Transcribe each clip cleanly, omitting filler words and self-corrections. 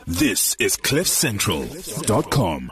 This is CliffCentral.com.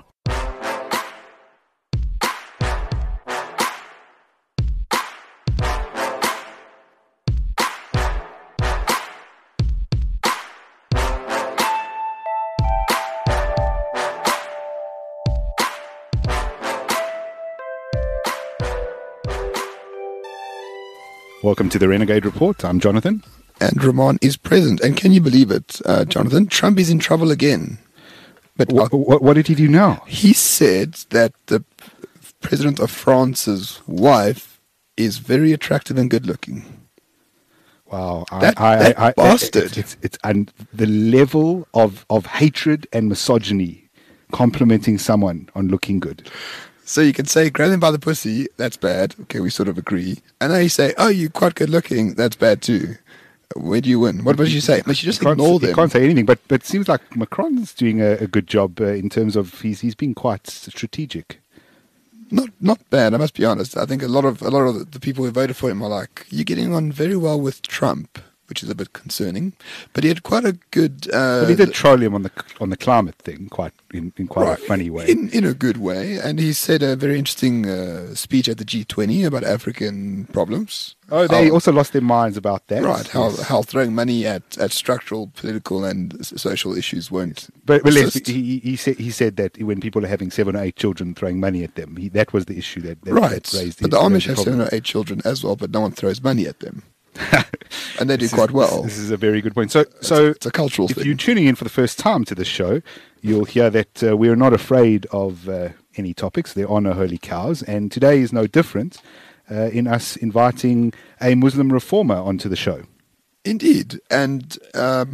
Welcome to the Renegade Report. I'm Jonathan. And Ramon is present. And can you believe it, Jonathan? Trump is in trouble again. But what did he do now? He said that the president of France's wife is very attractive and good looking. Wow. That bastard. And the level of hatred and misogyny complimenting someone on looking good. So you can say, grab him by the pussy, that's bad. Okay, we sort of agree. And then you say, oh, you're quite good looking, that's bad too. Where do you win? What must you say? Must you just ignore them? You can't say anything, but it seems like Macron's doing a good job in terms of he's being quite strategic. Not bad, I must be honest. I think a lot of the people who voted for him are like, you're getting on very well with Trump, which is a bit concerning. But he had quite a good. But he did troll him on the climate thing, in quite a funny way. In a good way, and he said a very interesting speech at the G20 about African problems. Oh, they also lost their minds about that. Right, how throwing money at structural, political, and social issues won't. But he said that when people are having 7 or 8 children, throwing money at them, that was the issue that raised. But the Amish have 7 or 8 children as well, but no one throws money at them. And they do quite well. This is a very good point. So it's a cultural thing. If you're tuning in for the first time to this show, you'll hear that we are not afraid of any topics. There are no holy cows. And today is no different in us inviting a Muslim reformer onto the show. Indeed. And I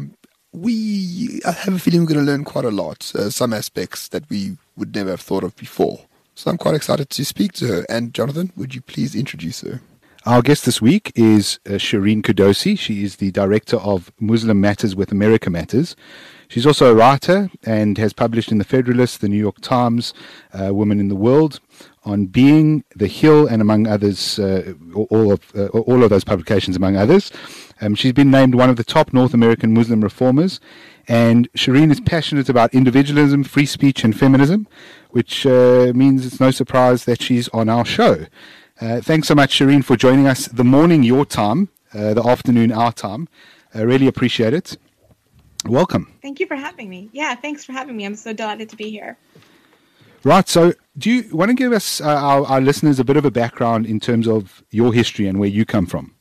have a feeling we're going to learn quite a lot, some aspects that we would never have thought of before. So I'm quite excited to speak to her. And Jonathan, would you please introduce her? Our guest this week is Shireen Kudosi. She is the director of Muslim Matters with America Matters. She's also a writer and has published in The Federalist, The New York Times, Women in the World, On Being, The Hill, and among others, all of those publications among others. She's been named one of the top North American Muslim reformers. And Shireen is passionate about individualism, free speech, and feminism, which means it's no surprise that she's on our show. Thanks so much, Shireen, for joining us. The morning, your time, the afternoon, our time. I really appreciate it. Welcome. Thank you for having me. Yeah, thanks for having me. I'm so delighted to be here. Right. So do you want to give us, our listeners, a bit of a background in terms of your history and where you come from?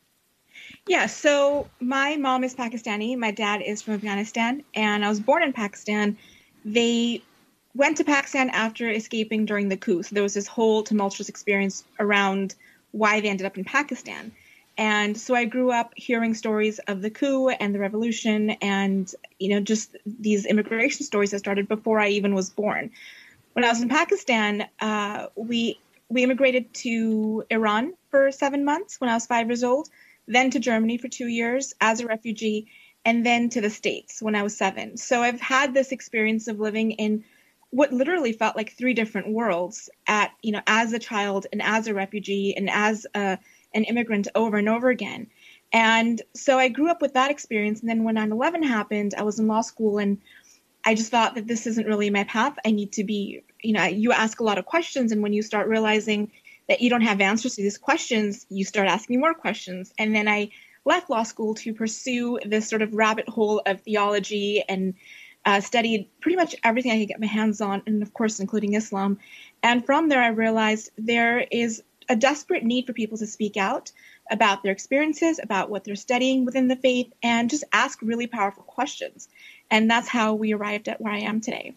Yeah, so my mom is Pakistani. My dad is from Afghanistan, and I was born in Pakistan. They went to Pakistan after escaping during the coup. So there was this whole tumultuous experience around why they ended up in Pakistan. And so I grew up hearing stories of the coup and the revolution and, just these immigration stories that started before I even was born. When I was in Pakistan, we immigrated to Iran for 7 months when I was 5 years old, then to Germany for 2 years as a refugee, and then to the States when I was 7. So I've had this experience of living in what literally felt like 3 different worlds as a child and as a refugee and as an immigrant over and over again. And so I grew up with that experience. And then when 9/11 happened, I was in law school and I just thought that this isn't really my path. I need to be, you ask a lot of questions. And when you start realizing that you don't have answers to these questions, you start asking more questions. And then I left law school to pursue this sort of rabbit hole of theology and studied pretty much everything I could get my hands on, and of course, including Islam. And from there, I realized there is a desperate need for people to speak out about their experiences, about what they're studying within the faith, and just ask really powerful questions. And that's how we arrived at where I am today.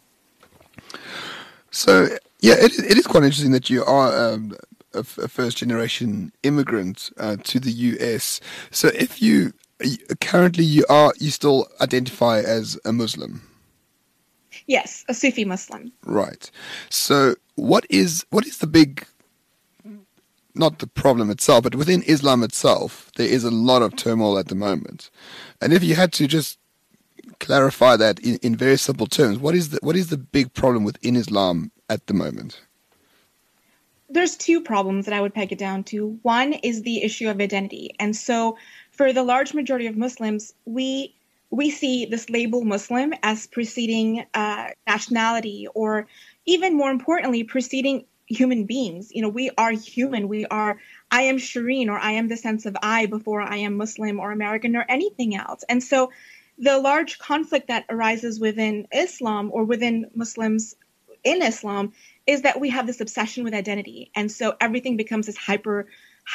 So, yeah, it is quite interesting that you are a first-generation immigrant to the U.S. So if you still identify as a Muslim? Yes, a Sufi Muslim. Right. So what is the big, not the problem itself, but within Islam itself, there is a lot of turmoil at the moment. And if you had to just clarify that in very simple terms, what is the big problem within Islam at the moment? There's 2 problems that I would peg it down to. One is the issue of identity. And so for the large majority of Muslims, we we see this label Muslim as preceding nationality, or even more importantly, preceding human beings. We are human. I am Shireen, or I am the sense of I before I am Muslim or American or anything else. And so the large conflict that arises within Islam, or within Muslims in Islam, is that we have this obsession with identity. And so everything becomes this hyper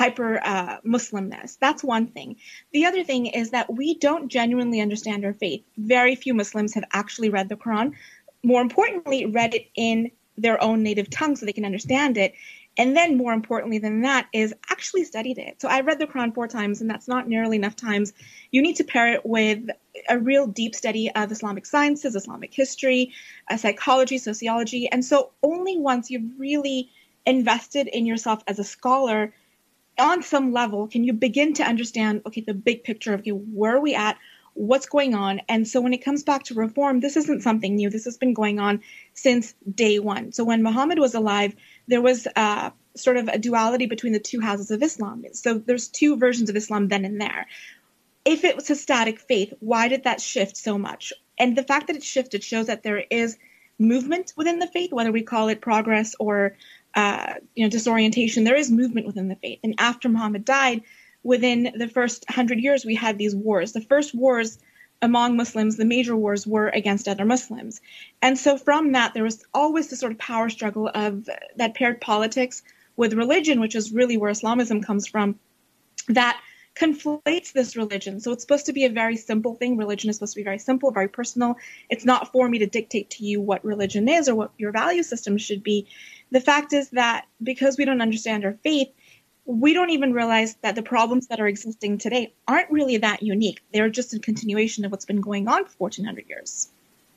Muslimness. That's one thing. The other thing is that we don't genuinely understand our faith. Very few Muslims have actually read the Quran. More importantly, read it in their own native tongue so they can understand it. And then more importantly than that is actually studied it. So I read the Quran 4 times, and that's not nearly enough times. You need to pair it with a real deep study of Islamic sciences, Islamic history, psychology, sociology. And so only once you've really invested in yourself as a scholar on some level can you begin to understand, okay, the big picture of, okay, where are we at? What's going on? And so when it comes back to reform, this isn't something new. This has been going on since day one. So when Muhammad was alive, there was sort of a duality between the two houses of Islam. So there's two versions of Islam then and there. If it was a static faith, why did that shift so much? And the fact that it shifted shows that there is movement within the faith, whether we call it progress or disorientation. There is movement within the faith. And after Muhammad died, within the first 100 years, we had these wars. The first wars among Muslims, the major wars, were against other Muslims. And so from that, there was always this sort of power struggle of that paired politics with religion, which is really where Islamism comes from, that conflates this religion. So it's supposed to be a very simple thing. Religion is supposed to be very simple, very personal. It's not for me to dictate to you what religion is or what your value system should be. The fact is that because we don't understand our faith, we don't even realize that the problems that are existing today aren't really that unique. They're just a continuation of what's been going on for 1400 years.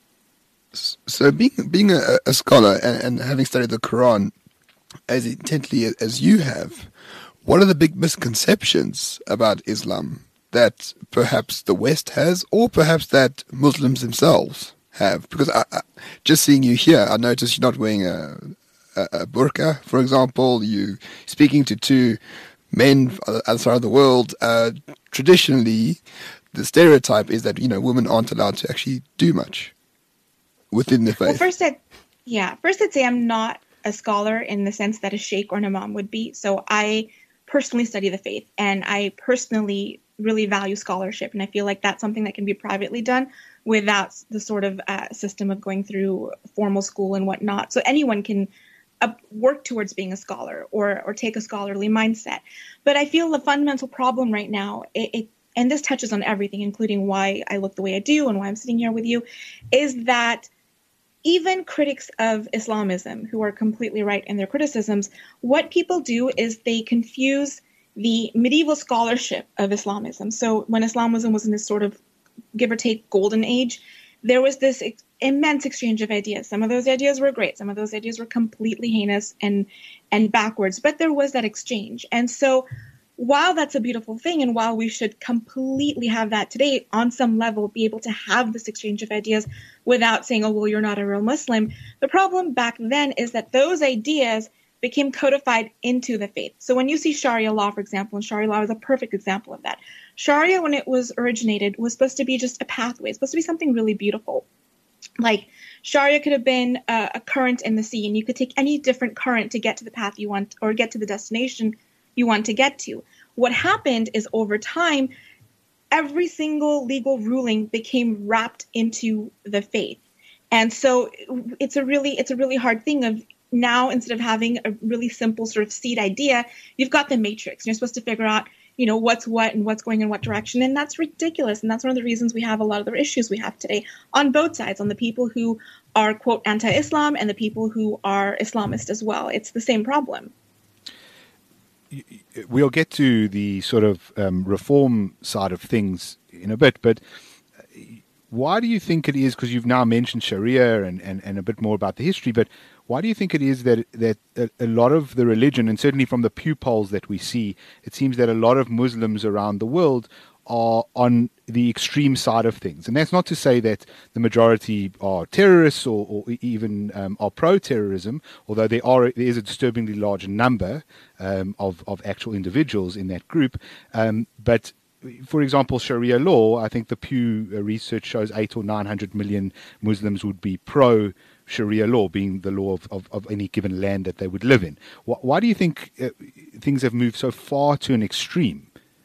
So being a scholar and having studied the Quran as intently as you have, what are the big misconceptions about Islam that perhaps the West has, or perhaps that Muslims themselves have? Because I just seeing you here, I noticed you're not wearing a burqa, for example. You speaking to two men outside of the world. Traditionally, the stereotype is that women aren't allowed to actually do much within the faith. Well, first I'd say I'm not a scholar in the sense that a sheikh or an imam would be. So I personally study the faith, and I personally really value scholarship, and I feel like that's something that can be privately done without the sort of system of going through formal school and whatnot. So anyone can work towards being a scholar or take a scholarly mindset. But I feel the fundamental problem right now, and this touches on everything, including why I look the way I do and why I'm sitting here with you, is that even critics of Islamism, who are completely right in their criticisms, what people do is they confuse the medieval scholarship of Islamism. So when Islamism was in this sort of, give or take, golden age, there was this immense exchange of ideas. Some of those ideas were great. Some of those ideas were completely heinous and backwards, but there was that exchange. And so while that's a beautiful thing, and while we should completely have that today, on some level, be able to have this exchange of ideas without saying, oh, well, you're not a real Muslim, the problem back then is that those ideas became codified into the faith. So when you see Sharia law, for example, and Sharia law is a perfect example of that. Sharia, when it was originated, was supposed to be just a pathway. It's supposed to be something really beautiful. Like Sharia could have been a current in the sea, and you could take any different current to get to the path you want or get to the destination you want to get to. What happened is over time, every single legal ruling became wrapped into the faith. And so it's a really hard thing of now, instead of having a really simple sort of seed idea, you've got the matrix. You're supposed to figure out, what's what and what's going in what direction. And that's ridiculous. And that's one of the reasons we have a lot of the issues we have today on both sides, on the people who are, quote, anti-Islam and the people who are Islamist as well. It's the same problem. We'll get to the sort of reform side of things in a bit, but why do you think it is, because you've now mentioned Sharia and a bit more about the history, but why do you think it is that a lot of the religion, and certainly from the Pew polls that we see, it seems that a lot of Muslims around the world are on the extreme side of things? And that's not to say that the majority are terrorists or even are pro-terrorism, although there is a disturbingly large number of actual individuals in that group. But for example, Sharia law, I think the Pew research shows 8 or 900 million Muslims would be pro Sharia law, being the law of any given land that they would live in. Why do you think things have moved so far to an extreme?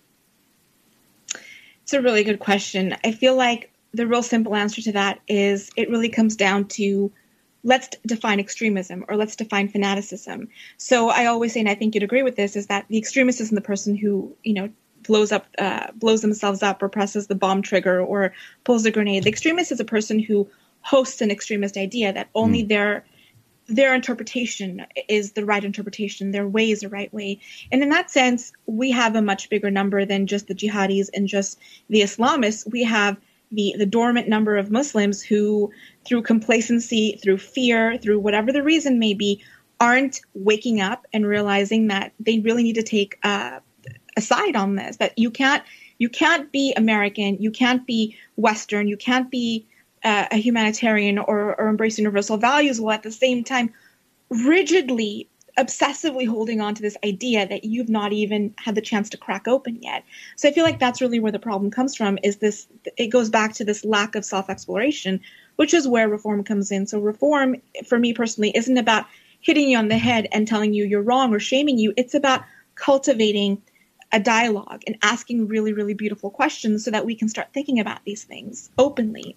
It's a really good question. I feel like the real simple answer to that is it really comes down to let's define extremism or let's define fanaticism. So I always say, and I think you'd agree with this, is that the extremist isn't the person who, blows themselves up or presses the bomb trigger or pulls a grenade. The extremist is a person who hosts an extremist idea that only their interpretation is the right interpretation, their way is the right way. And in that sense, we have a much bigger number than just the jihadis and just the Islamists. We have the dormant number of Muslims who, through complacency, through fear, through whatever the reason may be, aren't waking up and realizing that they really need to take a side on this, that you can't be American, you can't be Western, you can't be a humanitarian or embrace universal values while at the same time rigidly, obsessively holding on to this idea that you've not even had the chance to crack open yet. So I feel like that's really where the problem comes from, is this, it goes back to this lack of self-exploration, which is where reform comes in. So reform, for me personally, isn't about hitting you on the head and telling you you're wrong or shaming you. It's about cultivating a dialogue and asking really, really beautiful questions so that we can start thinking about these things openly.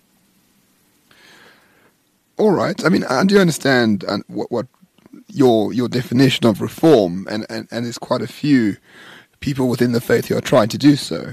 All right. I mean, I do understand what your definition of reform, and there's quite a few people within the faith who are trying to do so.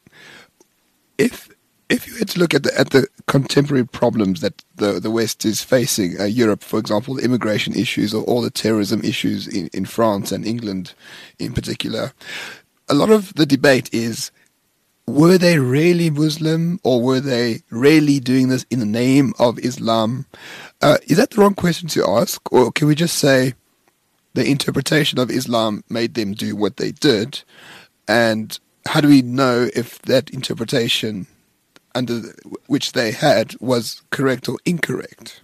If you had to look at the contemporary problems that the West is facing, Europe, for example, the immigration issues or all the terrorism issues in France and England in particular, a lot of the debate is, were they really Muslim or were they really doing this in the name of Islam? Is that the wrong question to ask? Or can we just say the interpretation of Islam made them do what they did? And how do we know if that interpretation under which they had was correct or incorrect?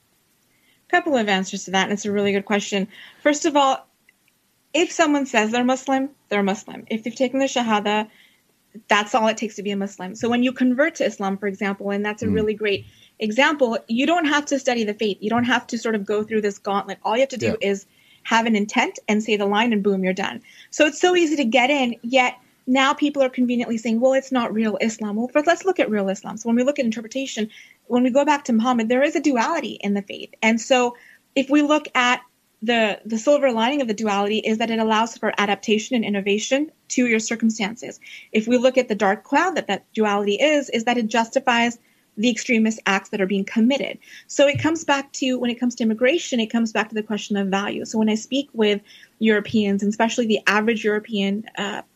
A couple of answers to that, and it's a really good question. First of all, if someone says they're Muslim, they're Muslim. If they've taken the Shahada, that's all it takes to be a Muslim. So when you convert to Islam, for example, and that's a really great example, you don't have to study the faith. You don't have to sort of go through this gauntlet. All you have to do is have an intent and say the line and boom, you're done. So it's so easy to get in, yet now people are conveniently saying, well, it's not real Islam. Well, first, let's look at real Islam. So when we look at interpretation, when we go back to Muhammad, there is a duality in the faith. And so if we look at the silver lining of the duality is that it allows for adaptation and innovation to your circumstances. If we look at the dark cloud that duality is that it justifies the extremist acts that are being committed. So it comes back to, when it comes to immigration, it comes back to the question of value. So when I speak with Europeans, and especially the average European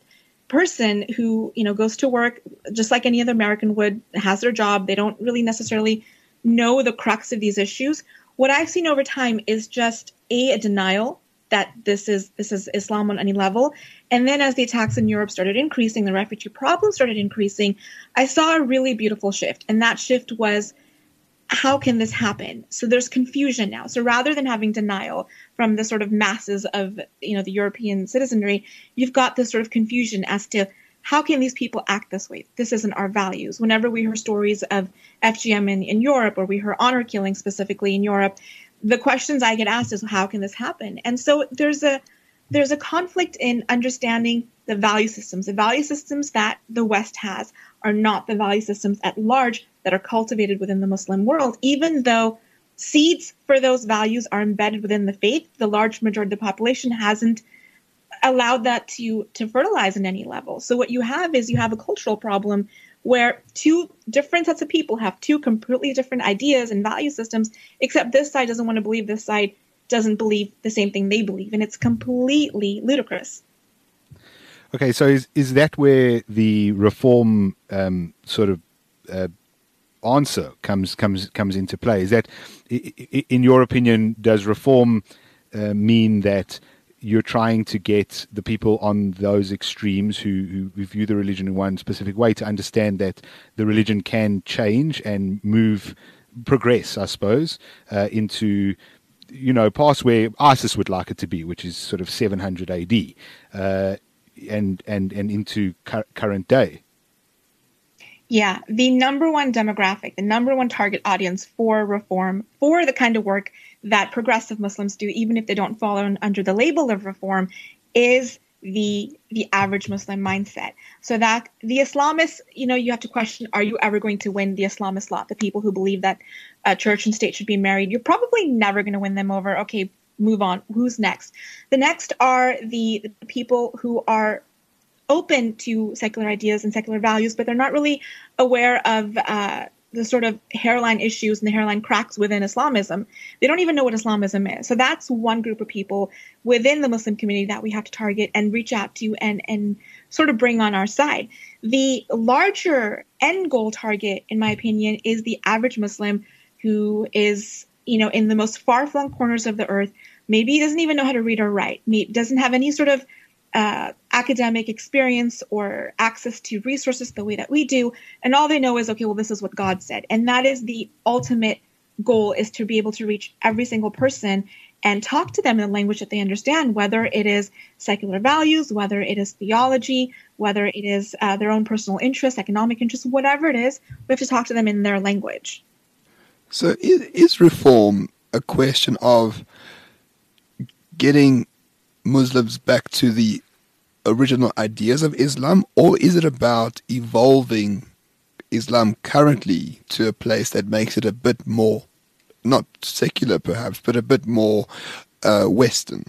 person who, goes to work just like any other American would, has their job, they don't really necessarily know the crux of these issues. What I've seen over time is just a denial that this is Islam on any level. And then as the attacks in Europe started increasing, the refugee problem started increasing, I saw a really beautiful shift. And that shift was, how can this happen? So there's confusion now. So rather than having denial from the sort of masses of, the European citizenry, you've got this sort of confusion as to how can these people act this way? This isn't our values. Whenever we hear stories of FGM in Europe, or we hear honor killing specifically in Europe, the questions I get asked is, how can this happen? And so there's a conflict in understanding the value systems. The value systems that the West has are not the value systems at large that are cultivated within the Muslim world, even though seeds for those values are embedded within the faith. The large majority of the population hasn't allowed that to fertilize in any level. So what you have is you have a cultural problem where two different sets of people have two completely different ideas and value systems, except this side doesn't want to believe this side doesn't believe the same thing they believe. And it's completely ludicrous. Okay, so is that where the reform sort of answer comes into play? Is that, in your opinion, does reform mean that you're trying to get the people on those extremes who view the religion in one specific way to understand that the religion can change and progress, I suppose, into, past where ISIS would like it to be, which is sort of 700 AD. and into current day. Yeah, the number one demographic, the number one target audience for reform, for the kind of work that progressive Muslims do, even if they don't fall under the label of reform, is the average Muslim mindset. So that the Islamists, you have to question, are you ever going to win the Islamist lot? The people who believe that church and state should be married, you're probably never going to win them over. Okay, move on. Who's next? The next are the people who are open to secular ideas and secular values, but they're not really aware of the sort of hairline issues and the hairline cracks within Islamism. They don't even know what Islamism is. So that's one group of people within the Muslim community that we have to target and reach out to and sort of bring on our side. The larger end goal target, in my opinion, is the average Muslim who is, in the most far-flung corners of the earth. Maybe he doesn't even know how to read or write. Doesn't have any sort of academic experience or access to resources the way that we do. And all they know is, okay, well, this is what God said. And that is the ultimate goal, is to be able to reach every single person and talk to them in a language that they understand, whether it is secular values, whether it is theology, whether it is their own personal interests, economic interests, whatever it is, we have to talk to them in their language. So is reform a question of getting Muslims back to the original ideas of Islam, or is it about evolving Islam currently to a place that makes it a bit more, not secular perhaps, but a bit more Western?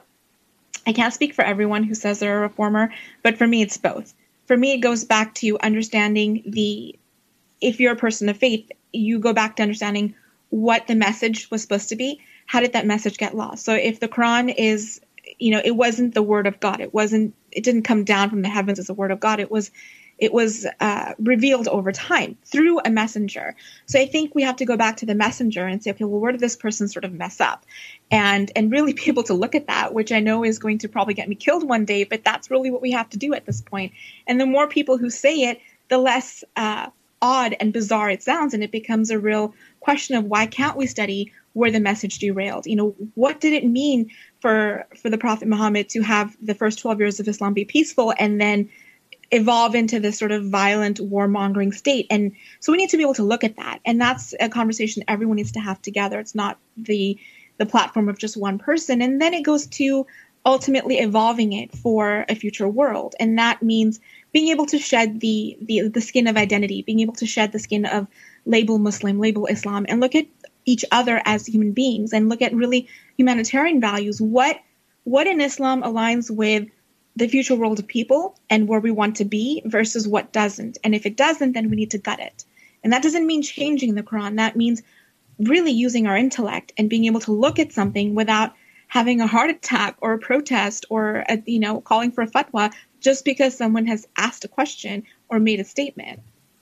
I can't speak for everyone who says they're a reformer, but for me, it's both. For me, it goes back to understanding if you're a person of faith, you go back to understanding what the message was supposed to be. How did that message get lost? So if the Quran is, it wasn't the word of God. It didn't come down from the heavens as a word of God. It was revealed over time through a messenger. So I think we have to go back to the messenger and say, okay, well, where did this person sort of mess up? And really be able to look at that, which I know is going to probably get me killed one day, but that's really what we have to do at this point. And the more people who say it, the less odd and bizarre it sounds, and it becomes a real question of why can't we study where the message derailed? What did it mean for the Prophet Muhammad to have the first 12 years of Islam be peaceful and then evolve into this sort of violent warmongering state? And so we need to be able to look at that. And that's a conversation everyone needs to have together. It's not the platform of just one person. And then it goes to ultimately evolving it for a future world. And that means being able to shed the skin of identity, being able to shed the skin of label Muslim, label Islam, and look at each other as human beings and look at really humanitarian values. What in Islam aligns with the future world of people and where we want to be versus what doesn't. And if it doesn't, then we need to gut it. And that doesn't mean changing the Quran. That means really using our intellect and being able to look at something without having a heart attack or a protest or calling for a fatwa just because someone has asked a question or made a statement.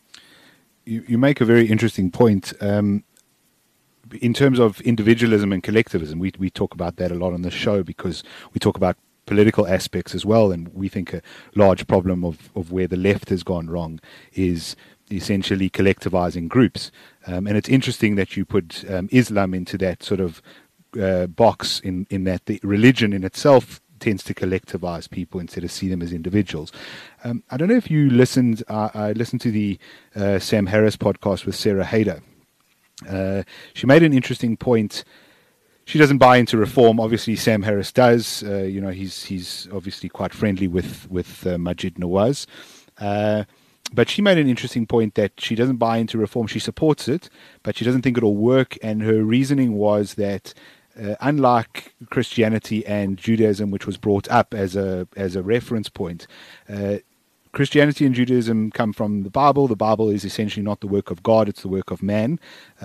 You make a very interesting point. In terms of individualism and collectivism, we talk about that a lot on the show because we talk about political aspects as well, and we think a large problem of where the left has gone wrong is essentially collectivizing groups. And it's interesting that you put Islam into that sort of box in that the religion in itself tends to collectivize people instead of see them as individuals. I don't know if you listened. I listened to the Sam Harris podcast with Sarah Haider. She made an interesting point. She doesn't buy into reform. Obviously, Sam Harris does. He's obviously quite friendly with Maajid Nawaz. But she made an interesting point that she doesn't buy into reform. She supports it, but she doesn't think it'll work. And her reasoning was that unlike Christianity and Judaism, which was brought up as a reference point, Christianity and Judaism come from the Bible. The Bible is essentially not the work of God, it's the work of man.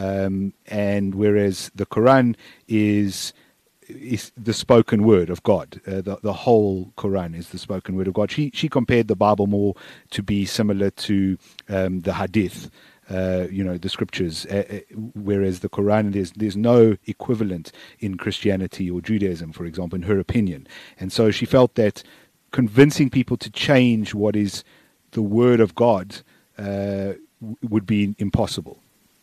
And whereas the Quran is the spoken word of God. The whole Quran is the spoken word of God. She compared the Bible more to be similar to the Hadith, the scriptures, whereas the Quran, there's no equivalent in Christianity or Judaism, for example, in her opinion. And so she felt that convincing people to change what is the word of God would be impossible.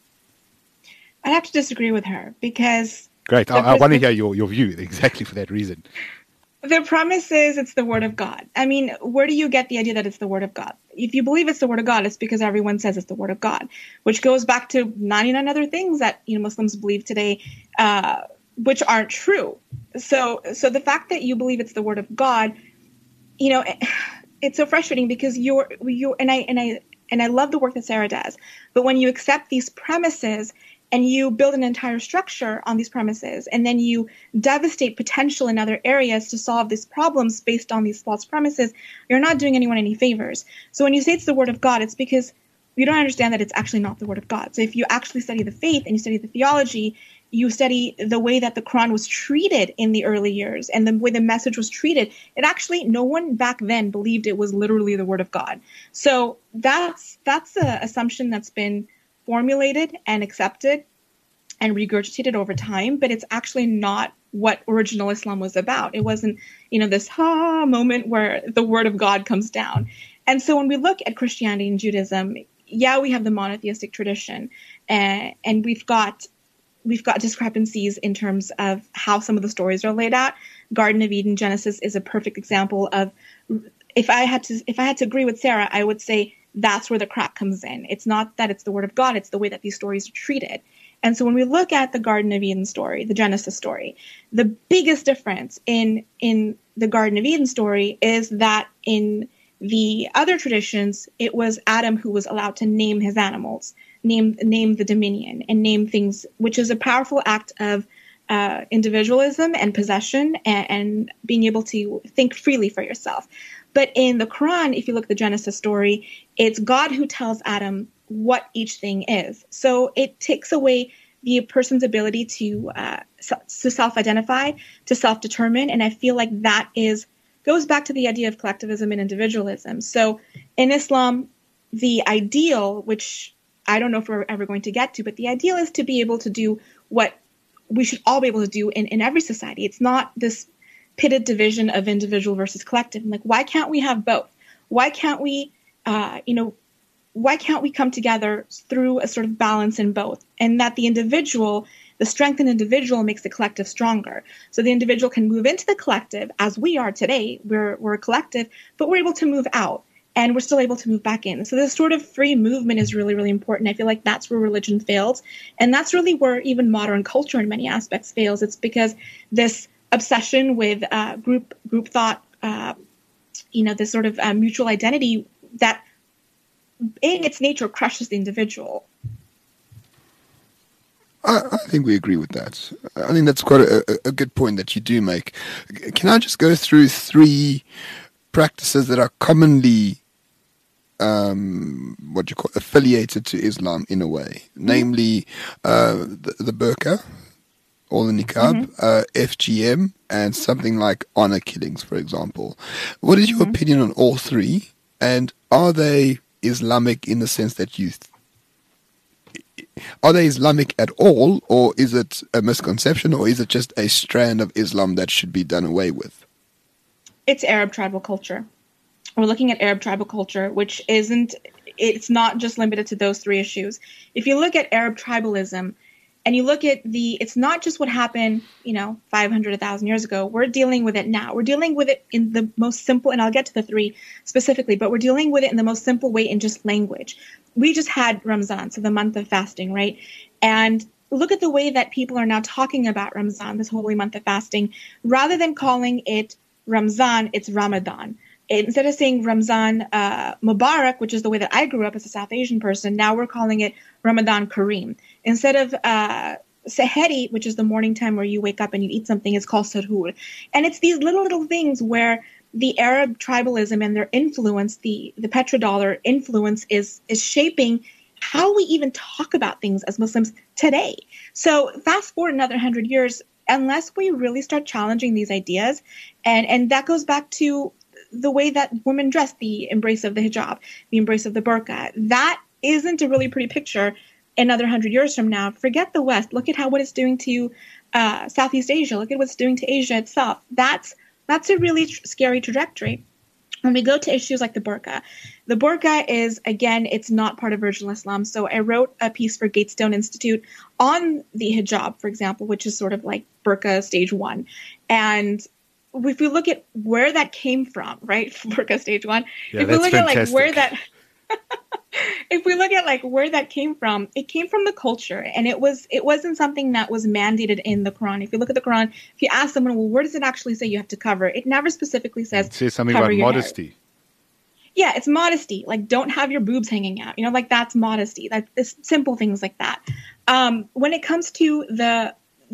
I'd have to disagree with her because... Great. I want to hear your view exactly for that reason. The premise is it's the word of God. I mean, where do you get the idea that it's the word of God? If you believe it's the word of God, it's because everyone says it's the word of God, which goes back to 99 other things that Muslims believe today, which aren't true. So the fact that you believe it's the word of God, it's so frustrating because and I love the work that Sarah does, but when you accept these premises and you build an entire structure on these premises, and then you devastate potential in other areas to solve these problems based on these false premises, you're not doing anyone any favors. So when you say it's the word of God, it's because you don't understand that it's actually not the word of God. So if you actually study the faith and you study the theology, you study the way that the Quran was treated in the early years and the way the message was treated, it actually, no one back then believed it was literally the word of God. So that's an assumption that's been formulated and accepted and regurgitated over time, but it's actually not what original Islam was about. It wasn't, this moment where the word of God comes down. And so when we look at Christianity and Judaism, we have the monotheistic tradition, and we've got discrepancies in terms of how some of the stories are laid out. Garden of Eden, Genesis is a perfect example of, if I had to agree with Sarah, I would say that's where the crack comes in. It's not that it's the word of God, it's the way that these stories are treated. And so when we look at the Garden of Eden story, the Genesis story, the biggest difference in the Garden of Eden story is that in the other traditions, it was Adam who was allowed to name his animals, name the dominion, and name things, which is a powerful act of individualism and possession and being able to think freely for yourself. But in the Quran, if you look at the Genesis story, it's God who tells Adam what each thing is. So it takes away the person's ability to self-identify, to self-determine, and I feel like that goes back to the idea of collectivism and individualism. So in Islam, the ideal, which I don't know if we're ever going to get to, but the ideal is to be able to do what we should all be able to do in every society. It's not this pitted division of individual versus collective. Like, why can't we have both? Why can't we, why can't we come together through a sort of balance in both? And that the strength in the individual makes the collective stronger. So the individual can move into the collective, as we are today. We're a collective, but we're able to move out, and we're still able to move back in. So this sort of free movement is really, really important. I feel like that's where religion fails. And that's really where even modern culture in many aspects fails. It's because this obsession with group thought, this sort of mutual identity that in its nature crushes the individual. I think we agree with that. I think that's quite a good point that you do make. Can I just go through 3 practices that are commonly affiliated to Islam in a way? Mm-hmm. Namely, the burqa or the niqab, FGM, and something like honor killings, for example. What is your opinion on all 3? And are they Islamic in the sense that are they Islamic at all, or is it a misconception, or is it just a strand of Islam that should be done away with? It's Arab tribal culture. We're looking at Arab tribal culture, which it's not just limited to those 3 issues. If you look at Arab tribalism, and you look at it's not just what happened, 500, 1,000 years ago. We're dealing with it now. We're dealing with it in the most simple, and I'll get to the 3 specifically, but we're dealing with it in the most simple way in just language. We just had Ramzan, so the month of fasting, right? And look at the way that people are now talking about Ramzan, this holy month of fasting. Rather than calling it Ramzan, it's Ramadan. Instead of saying Ramzan Mubarak, which is the way that I grew up as a South Asian person, now we're calling it Ramadan Kareem. Instead of Sahari, which is the morning time where you wake up and you eat something, it's called Sahur. And it's these little things where the Arab tribalism and their influence, the petrodollar influence is shaping how we even talk about things as Muslims today. So fast forward another 100 years, unless we really start challenging these ideas, and that goes back to the way that women dress, the embrace of the hijab, the embrace of the burqa, that isn't a really pretty picture another 100 years from now. Forget the West. Look at what it's doing to Southeast Asia. Look at what it's doing to Asia itself. That's a really scary trajectory. When we go to issues like the burqa is, again, it's not part of original Islam. So I wrote a piece for Gatestone Institute on the hijab, for example, which is sort of like burqa stage 1. And if we look at where that came from, right? Burqa stage 1. Yeah, if we look fantastic. at like where that if we look at like where that came from, it came from the culture, and it wasn't something that was mandated in the Quran. If you look at the Quran, if you ask someone, well, where does it actually say you have to cover? It never specifically says It says something cover about your modesty. hair. Yeah, it's modesty. Like, don't have your boobs hanging out. Like, that's modesty. That's simple things like that. When it comes to the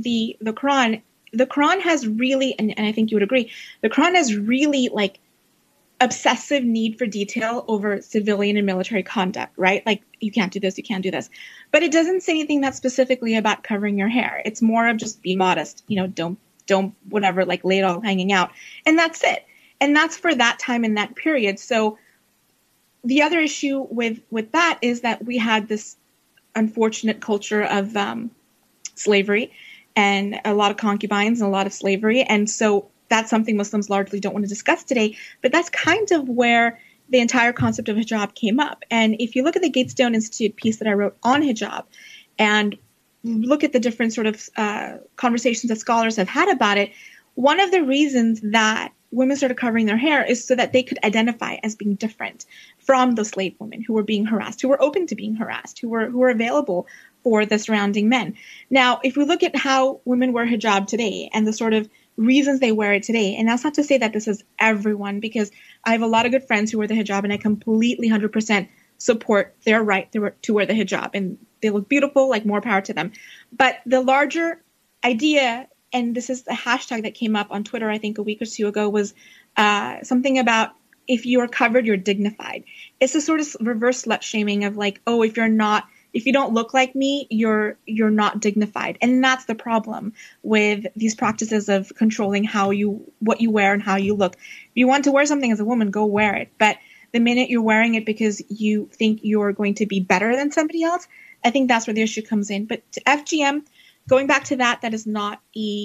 Quran has really, and I think you would agree, the Quran has really like obsessive need for detail over civilian and military conduct, right? Like, you can't do this, you can't do this. But it doesn't say anything that's specifically about covering your hair. It's more of just be modest, don't whatever, like lay it all hanging out. And that's it. And that's for that time in that period. So the other issue with that is that we had this unfortunate culture of slavery and a lot of concubines and a lot of slavery. And so that's something Muslims largely don't want to discuss today. But that's kind of where the entire concept of hijab came up. And if you look at the Gatestone Institute piece that I wrote on hijab and look at the different sort of conversations that scholars have had about it, one of the reasons that women started covering their hair is so that they could identify as being different from the slave women who were being harassed, who were open to being harassed, who were available for the surrounding men. Now, if we look at how women wear hijab today and the sort of reasons they wear it today, and that's not to say that this is everyone, because I have a lot of good friends who wear the hijab and I completely 100% support their right to wear the hijab, and they look beautiful, like more power to them. But the larger idea, and this is the hashtag that came up on Twitter, I think a week or two ago, was something about if you are covered, you're dignified. It's a sort of reverse slut shaming of like, oh, if you don't look like me, you're not dignified. And that's the problem with these practices of controlling what you wear and how you look. If you want to wear something as a woman, go wear it. But the minute you're wearing it because you think you're going to be better than somebody else, I think that's where the issue comes in. But to FGM, going back to that is not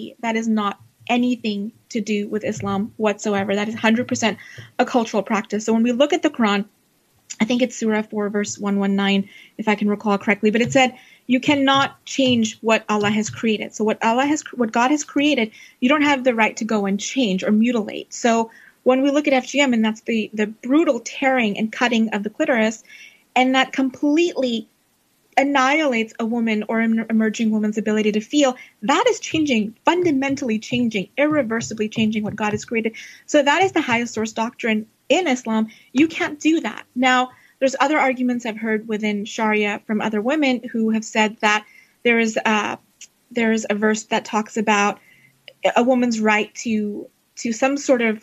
anything to do with Islam whatsoever. That is 100% a cultural practice. So when we look at the Quran, I think it's Surah 4, verse 119, if I can recall correctly, but it said you cannot change what Allah has created. So what God has created, you don't have the right to go and change or mutilate. So when we look at FGM, and that's the brutal tearing and cutting of the clitoris, and that completely annihilates a woman or an emerging woman's ability to feel, that is changing, fundamentally changing, irreversibly changing what God has created. So that is the highest source doctrine in Islam. You can't do that. Now, there's other arguments I've heard within Sharia from other women who have said that there is a verse that talks about a woman's right to some sort of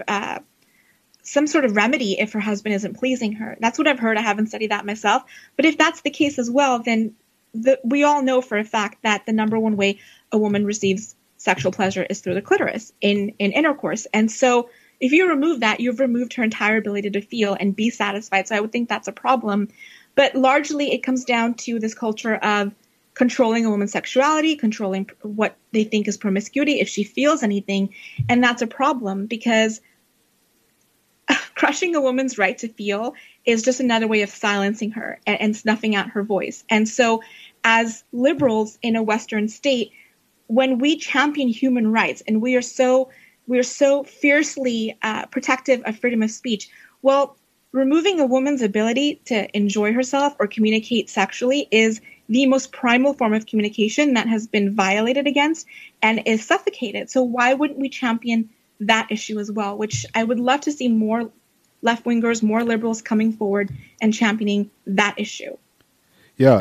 remedy if her husband isn't pleasing her. That's what I've heard. I haven't studied that myself. But if that's the case as well, then we all know for a fact that the number one way a woman receives sexual pleasure is through the clitoris in intercourse. And so if you remove that, you've removed her entire ability to feel and be satisfied. So I would think that's a problem. But largely it comes down to this culture of controlling a woman's sexuality, controlling what they think is promiscuity, if she feels anything. And that's a problem because crushing a woman's right to feel is just another way of silencing her and snuffing out her voice. And so as liberals in a Western state, when we champion human rights and we are so fiercely protective of freedom of speech, well, removing a woman's ability to enjoy herself or communicate sexually is the most primal form of communication that has been violated against and is suffocated. So why wouldn't we champion that issue as well, which I would love to see more left-wingers, more liberals coming forward and championing that issue. Yeah,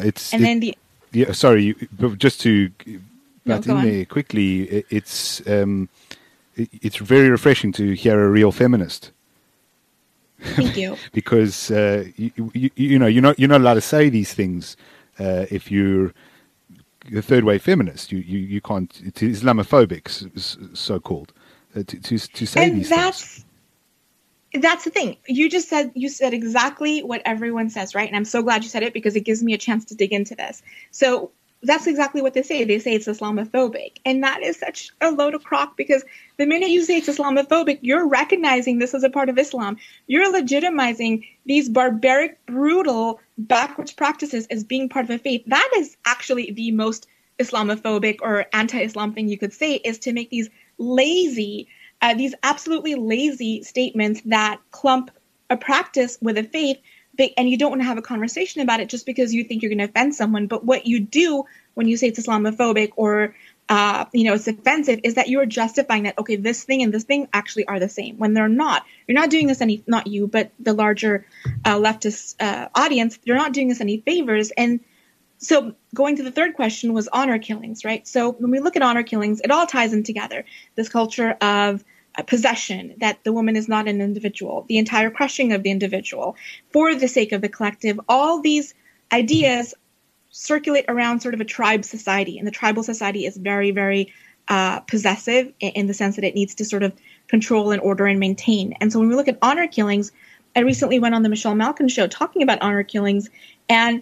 just to butt in there quickly, it's very refreshing to hear a real feminist. Thank you. Because you're not allowed to say these things if you're a third wave feminist. You can't. It's Islamophobic, so called. To say and these things. That's the thing. You said exactly what everyone says, right? And I'm so glad you said it because it gives me a chance to dig into this. So that's exactly what they say. They say it's Islamophobic. And that is such a load of crock because the minute you say it's Islamophobic, you're recognizing this as a part of Islam. You're legitimizing these barbaric, brutal, backwards practices as being part of a faith. That is actually the most Islamophobic or anti-Islam thing you could say, is to make these lazy, these absolutely lazy statements that clump a practice with a faith, and you don't want to have a conversation about it just because you think you're going to offend someone. But what you do when you say it's Islamophobic or it's offensive is that you're justifying that, okay, this thing and this thing actually are the same when they're not. You're not doing this not you, but the larger leftist audience, you're not doing us any favors. And so going to the third question was honor killings, right? So when we look at honor killings, it all ties in together. This culture of possession, that the woman is not an individual, the entire crushing of the individual for the sake of the collective, all these ideas circulate around sort of a tribe society. And the tribal society is very, very possessive in the sense that it needs to sort of control and order and maintain. And so when we look at honor killings, I recently went on the Michelle Malkin show talking about honor killings, and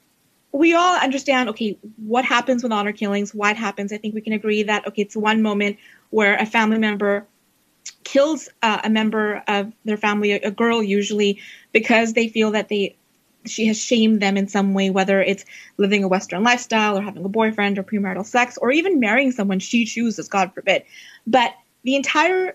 we all understand, okay, what happens with honor killings, why it happens. I think we can agree that, okay, it's one moment where a family member kills a member of their family, a girl usually, because they feel that she has shamed them in some way, whether it's living a Western lifestyle or having a boyfriend or premarital sex or even marrying someone she chooses, God forbid. But the entire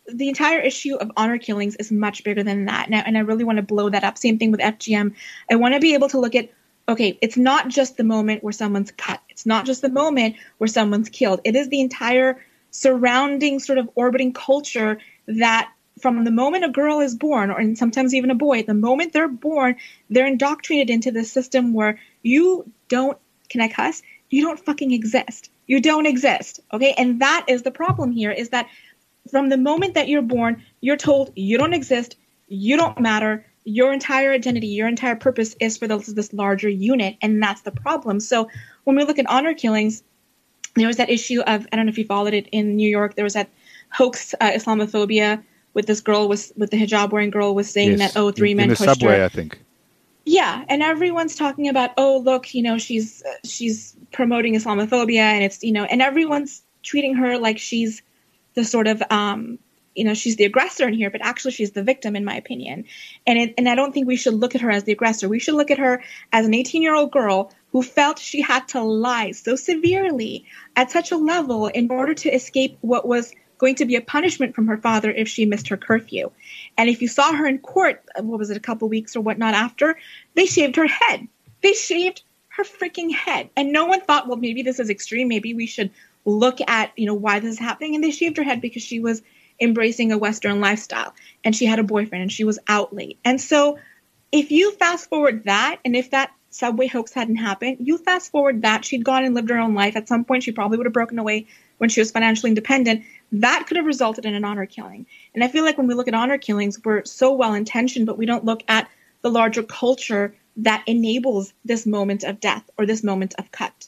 issue of honor killings is much bigger than that. And I really want to blow that up. Same thing with FGM. I want to be able to look at, okay, it's not just the moment where someone's cut. It's not just the moment where someone's killed. It is the entire surrounding sort of orbiting culture that from the moment a girl is born, or sometimes even a boy, the moment they're born, they're indoctrinated into this system where you don't, can I cuss? You don't fucking exist. You don't exist. Okay. And that is the problem here, is that from the moment that you're born, you're told you don't exist. You don't matter. Your entire identity, your entire purpose is for this larger unit. And that's the problem. So when we look at honor killings, there was that issue of, I don't know if you followed it in New York, there was that hoax Islamophobia with this girl with the hijab wearing girl was saying that, oh, three men pushed her. In the subway, I think. Yeah, and everyone's talking about, oh, look, she's promoting Islamophobia, and it's, and everyone's treating her like she's the sort of, she's the aggressor in here, but actually she's the victim, in my opinion. And I don't think we should look at her as the aggressor. We should look at her as an 18-year-old girl who felt she had to lie so severely at such a level in order to escape what was going to be a punishment from her father if she missed her curfew. And if you saw her in court, what was it, a couple weeks or whatnot after, they shaved her head. They shaved her freaking head. And no one thought, well, maybe this is extreme. Maybe we should look at, why this is happening. And they shaved her head because she was embracing a Western lifestyle and she had a boyfriend and she was out late. And so if you fast forward that, and if that subway hoax hadn't happened, you fast forward that, she'd gone and lived her own life. At some point, she probably would have broken away when she was financially independent. That could have resulted in an honor killing. And I feel like when we look at honor killings, we're so well-intentioned, but we don't look at the larger culture that enables this moment of death or this moment of cut.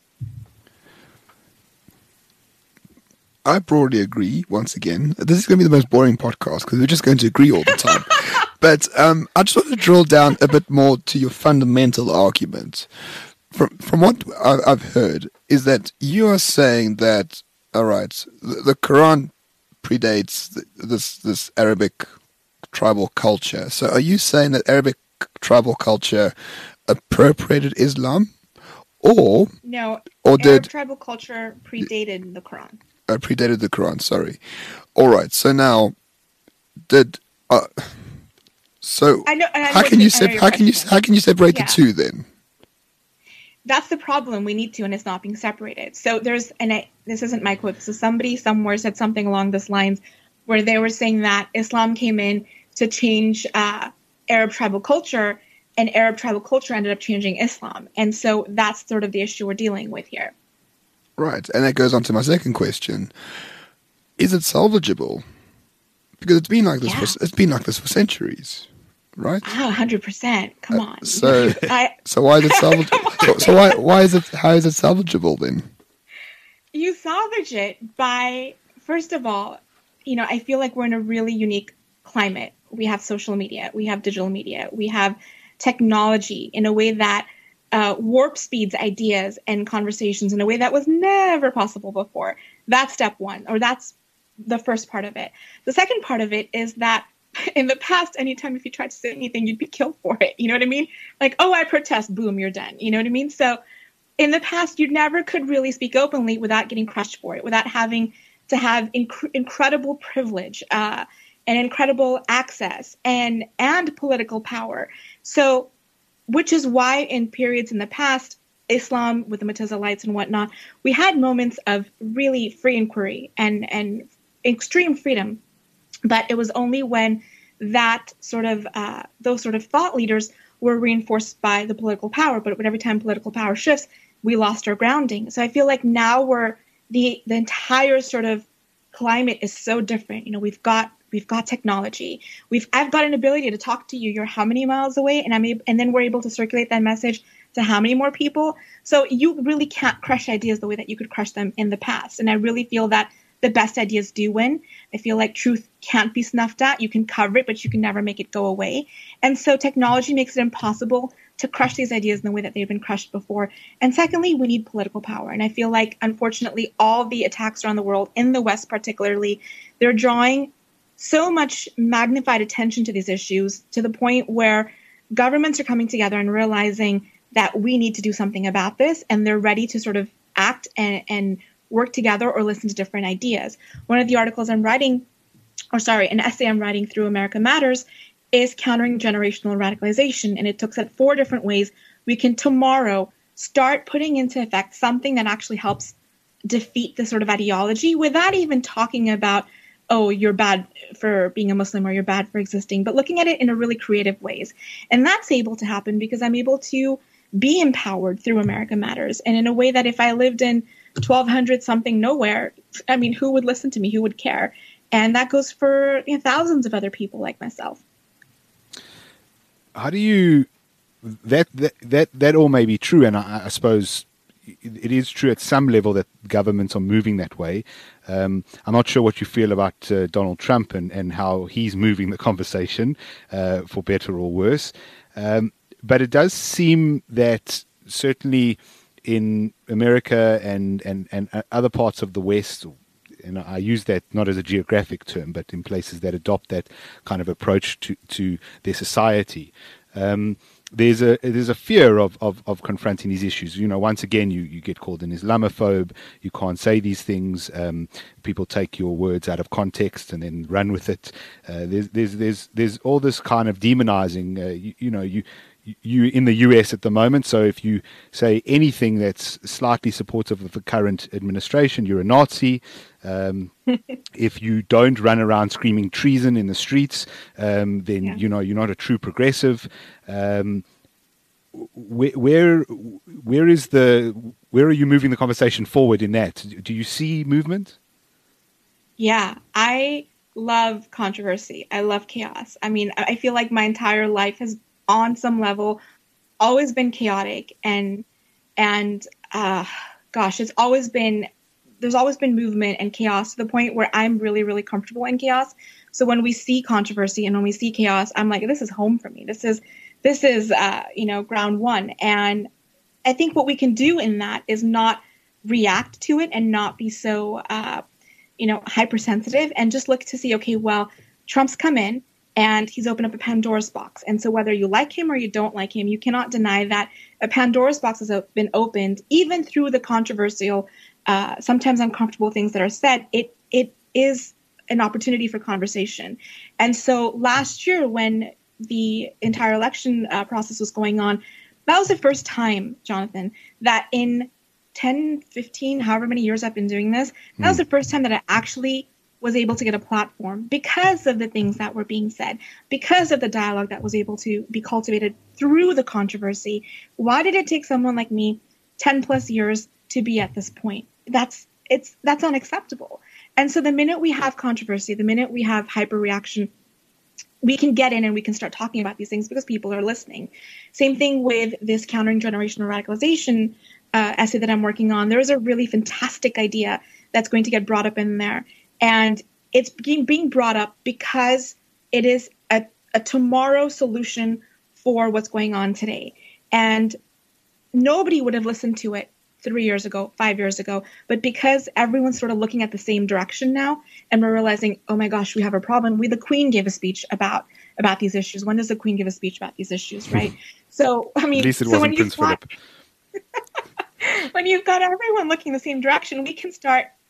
I broadly agree, once again. This is going to be the most boring podcast because we're just going to agree all the time. But I just want to drill down a bit more to your fundamental argument. From what I've heard is that you are saying that, all right, the Quran predates this Arabic tribal culture. So are you saying that Arabic tribal culture appropriated Islam? No, Arab tribal culture predated the Quran. Predated the Quran, sorry. All right, so now, how can you separate the two then? That's the problem. We need to, and it's not being separated. So this isn't my quote. So somebody somewhere said something along this lines where they were saying that Islam came in to change Arab tribal culture, and Arab tribal culture ended up changing Islam. And so that's sort of the issue we're dealing with here. Right, and that goes on to my second question. Is it salvageable? Because it's been like this for centuries, right? Oh, 100%. Come on. So why is it salvageable? How is it salvageable then? You salvage it by, first of all, I feel like we're in a really unique climate. We have social media, we have digital media, we have technology in a way that warp speeds ideas and conversations in a way that was never possible before. That's step one, or that's the first part of it. The second part of it is that in the past, anytime if you tried to say anything, you'd be killed for it. You know what I mean? Like, oh, I protest, boom, you're done. You know what I mean? So in the past, you never could really speak openly without getting crushed for it, without having to have incredible privilege and incredible access and political power. So, which is why in periods in the past, Islam with the Mutazilites and whatnot, we had moments of really free inquiry and extreme freedom. But it was only when that sort of those sort of thought leaders were reinforced by the political power. But every time political power shifts, we lost our grounding. So I feel like now we're the entire sort of climate is so different. You know, we've got technology. I've got an ability to talk to you. You're how many miles away, and then we're able to circulate that message to how many more people. So you really can't crush ideas the way that you could crush them in the past. And I really feel that the best ideas do win. I feel like truth can't be snuffed at. You can cover it, but you can never make it go away. And so technology makes it impossible to crush these ideas in the way that they've been crushed before. And secondly, we need political power. And I feel like, unfortunately, all the attacks around the world, in the West particularly, they're drawing so much magnified attention to these issues to the point where governments are coming together and realizing that we need to do something about this, and they're ready to sort of act and work together or listen to different ideas. One of the articles an essay I'm writing through America Matters is countering generational radicalization. And it looks at 4 different ways we can tomorrow start putting into effect something that actually helps defeat this sort of ideology without even talking about, oh, you're bad for being a Muslim or you're bad for existing, but looking at it in a really creative ways. And that's able to happen because I'm able to be empowered through America Matters. And in a way that if I lived in 1200 something nowhere, I mean, who would listen to me? Who would care? And that goes for thousands of other people like myself. How do you that all may be true, and I suppose it is true at some level that governments are moving that way. I'm not sure what you feel about Donald Trump and how he's moving the conversation, for better or worse. But it does seem that certainly in America and other parts of the West, and I use that not as a geographic term, but in places that adopt that kind of approach to their society, there's a fear of confronting these issues. You know, once again, you get called an Islamophobe. You can't say these things. People take your words out of context and then run with it. There's all this kind of demonizing. You in the US at the moment, so if you say anything that's slightly supportive of the current administration, you're a Nazi. If you don't run around screaming treason in the streets, then you're not a true progressive. Where are you moving the conversation forward in that? Do you see movement? Yeah, I love controversy. I love chaos. I mean, I feel like my entire life has, on some level, always been chaotic, and there's always been movement and chaos to the point where I'm really, really comfortable in chaos. So when we see controversy and when we see chaos, I'm like, this is home for me. This is ground one. And I think what we can do in that is not react to it and not be so hypersensitive, and just look to see, okay, well, Trump's come in and he's opened up a Pandora's box. And so whether you like him or you don't like him, you cannot deny that a Pandora's box has been opened, even through the controversial, sometimes uncomfortable things that are said. It is an opportunity for conversation. And so last year, when the entire election process was going on, that was the first time, Jonathan, that in 10, 15, however many years I've been doing this, that was the first time that I actually was able to get a platform because of the things that were being said, because of the dialogue that was able to be cultivated through the controversy. Why did it take someone like me 10 plus years to be at this point? That's unacceptable. And so the minute we have controversy, the minute we have hyperreaction, we can get in and we can start talking about these things because people are listening. Same thing with this countering generational radicalization essay that I'm working on. There is a really fantastic idea that's going to get brought up in there. And it's being brought up because it is a tomorrow solution for what's going on today. And nobody would have listened to it 3 years ago, 5 years ago. But because everyone's sort of looking at the same direction now, and we're realizing, oh my gosh, we have a problem. The Queen gave a speech about these issues. When does the Queen give a speech about these issues, right? So, I mean, at least it wasn't Prince Philip. When you've got everyone looking the same direction, we can start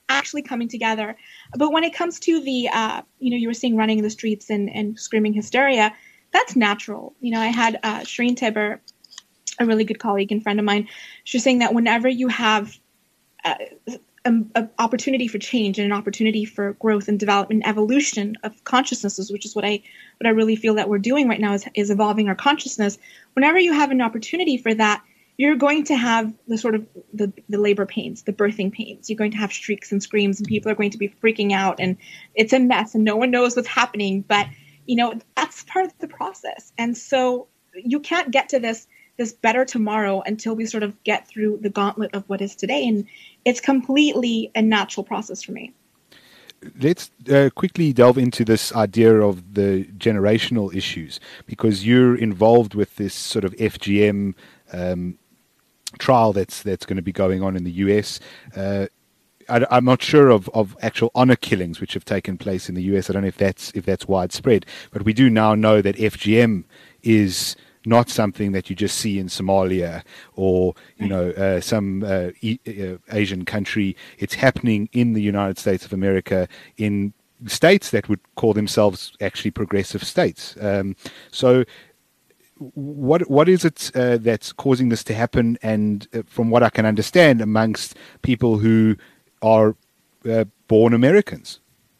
actually coming together. But when it comes to the, you were seeing running in the streets and screaming hysteria, that's natural. I had Shireen Tibber, a really good colleague and friend of mine. She was saying that whenever you have an opportunity for change and an opportunity for growth and development and evolution of consciousnesses, which is what I really feel that we're doing right now is evolving our consciousness. Whenever you have an opportunity for that, you're going to have the sort of the labor pains, the birthing pains. You're going to have shrieks and screams, and people are going to be freaking out, and it's a mess, and no one knows what's happening. But, that's part of the process. And so you can't get to this better tomorrow until we sort of get through the gauntlet of what is today. And it's completely a natural process for me. Let's quickly delve into this idea of the generational issues, because you're involved with this sort of FGM trial that's going to be going on in the US. I'm not sure of actual honor killings which have taken place in the US. I don't know if that's widespread, but we do now know that FGM is not something that you just see in Somalia or some Asian country. It's happening in the United States of America, in states that would call themselves actually progressive states. So what is it that's causing this to happen? And from what I can understand, amongst people who are born Americans.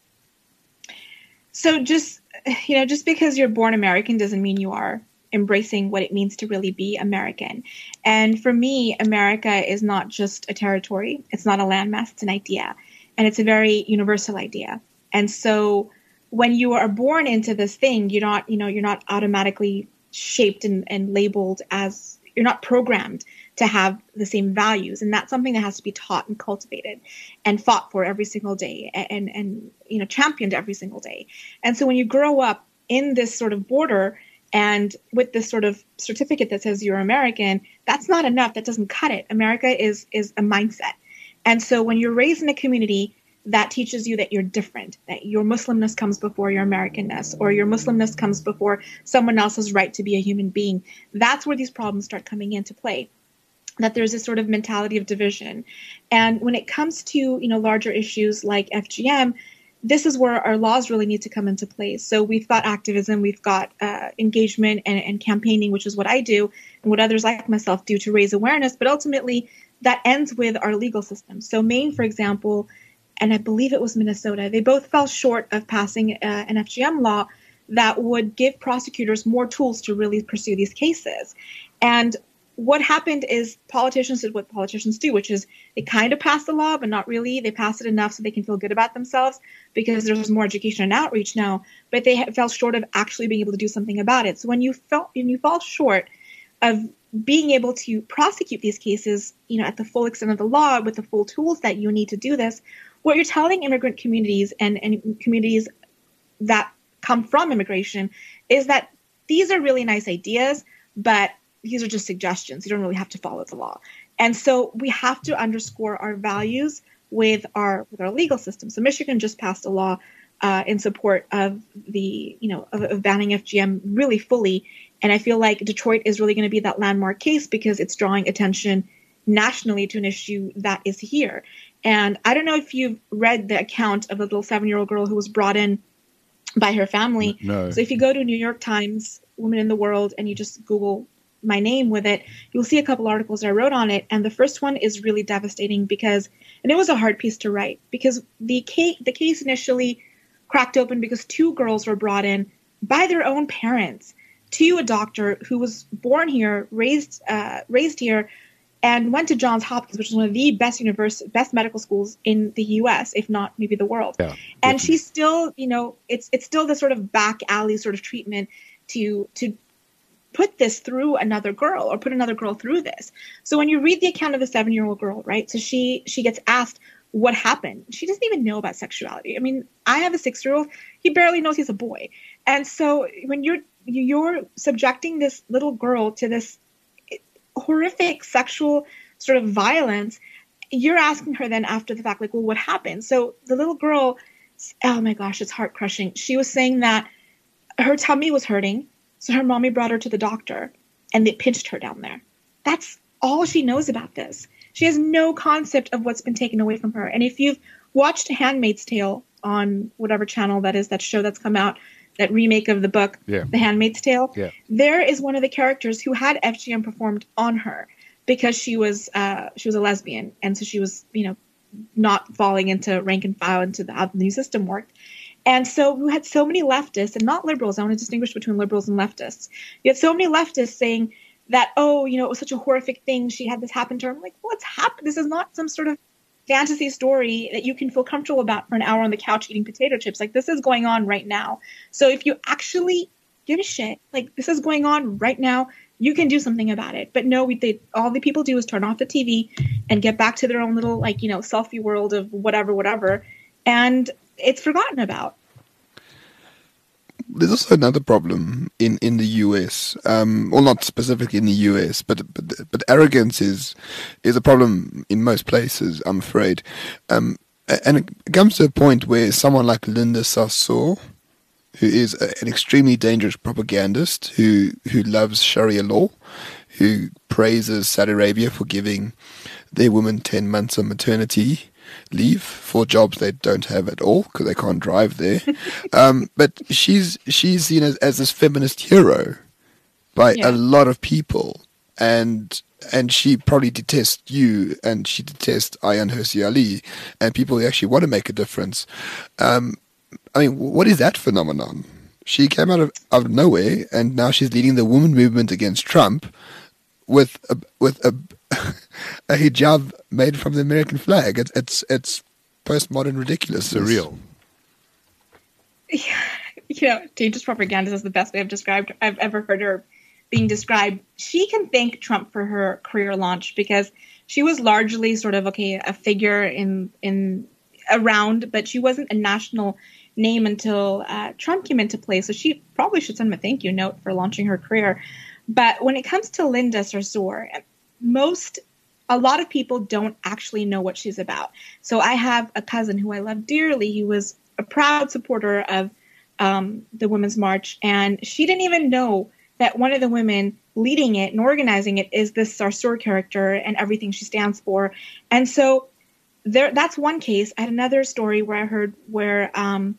So just because you're born American doesn't mean you are embracing what it means to really be American. And for me, America is not just a territory. It's not a landmass. It's an idea. And it's a very universal idea. And so when you are born into this thing, you're not automatically shaped and labeled as, you're not programmed to have the same values. And that's something that has to be taught and cultivated and fought for every single day and championed every single day. And so when you grow up in this sort of border and with this sort of certificate that says you're American, that's not enough. That doesn't cut it. America is a mindset. And so when you're raised in a community that teaches you that you're different, that your Muslimness comes before your Americanness, or your Muslimness comes before someone else's right to be a human being, that's where these problems start coming into play. That there's this sort of mentality of division. And when it comes to, larger issues like FGM, this is where our laws really need to come into place. So we've got activism, we've got engagement and campaigning, which is what I do and what others like myself do to raise awareness. But ultimately, that ends with our legal system. So Maine, for example, and I believe it was Minnesota, they both fell short of passing an FGM law that would give prosecutors more tools to really pursue these cases. And what happened is politicians did what politicians do, which is they kind of passed the law, but not really. They passed it enough so they can feel good about themselves because there's more education and outreach now, but they fell short of actually being able to do something about it. So when you fall short of being able to prosecute these cases, at the full extent of the law with the full tools that you need to do this, what you're telling immigrant communities and communities that come from immigration is that these are really nice ideas, but these are just suggestions. You don't really have to follow the law. And so we have to underscore our values with our legal system. So Michigan just passed a law in support of of banning FGM really fully. And I feel like Detroit is really going to be that landmark case because it's drawing attention nationally to an issue that is here. And I don't know if you've read the account of a little 7-year-old girl who was brought in by her family. No. So if you go to New York Times, Women in the World, and you just Google my name with it, you'll see a couple articles I wrote on it. And the first one is really devastating because it was a hard piece to write because the case initially cracked open because 2 girls were brought in by their own parents to a doctor who was born here, raised here, and went to Johns Hopkins, which is one of the best medical schools in the U.S., if not maybe the world. Yeah, and she's still, it's still the sort of back alley sort of treatment to put this through another girl or put another girl through this. So when you read the account of the 7-year-old girl, right? So she gets asked what happened. She doesn't even know about sexuality. I mean, I have a 6-year-old. He barely knows he's a boy. And so when you're subjecting this little girl to this horrific sexual sort of violence, you're asking her then after the fact, like, well, what happened? So the little girl, oh my gosh, it's heart crushing. She was saying that her tummy was hurting. So her mommy brought her to the doctor and they pinched her down there. That's all she knows about this. She has no concept of what's been taken away from her. And if you've watched Handmaid's Tale on whatever channel that show that's come out, that remake of the book, The Handmaid's Tale, there is one of the characters who had FGM performed on her because she was a lesbian, and so she was, not falling into rank and file into how the new system worked. And so we had so many leftists, and not liberals. I want to distinguish between liberals and leftists. You had so many leftists saying that, it was such a horrific thing. She had this happen to her. I'm like, what's happened? This is not some sort of fantasy story that you can feel comfortable about for an hour on the couch eating potato chips. Like, this is going on right now. So if you actually give a shit, like, this is going on right now, you can do something about it. But no, all the people do is turn off the TV and get back to their own little, selfie world of whatever. And it's forgotten about. There's also another problem in the US, well, not specifically in the US, but arrogance is a problem in most places, I'm afraid. And it comes to a point where someone like Linda Sarsour, who is an extremely dangerous propagandist, who loves Sharia law, who praises Saudi Arabia for giving their women 10 months of maternity leave for jobs they don't have at all because they can't drive there. But she's seen as this feminist hero by a lot of people, and she probably detests you, and she detests Ayaan Hirsi Ali, and people who actually want to make a difference. What is that phenomenon? She came out of nowhere, and now she's leading the women movement against Trump with a a hijab made from the American flag. It's postmodern ridiculous. Surreal. Dangerous propaganda is the best way I've ever heard her being described. She can thank Trump for her career launch because she was largely sort of a figure in around, but she wasn't a national name until Trump came into play. So she probably should send him a thank you note for launching her career. But when it comes to Linda Sarsour, a lot of people don't actually know what she's about. So I have a cousin who I love dearly. He was a proud supporter of the Women's March, and she didn't even know that one of the women leading it and organizing it is this Sarsour character and everything she stands for. And so that's one case. I had another story where I heard where an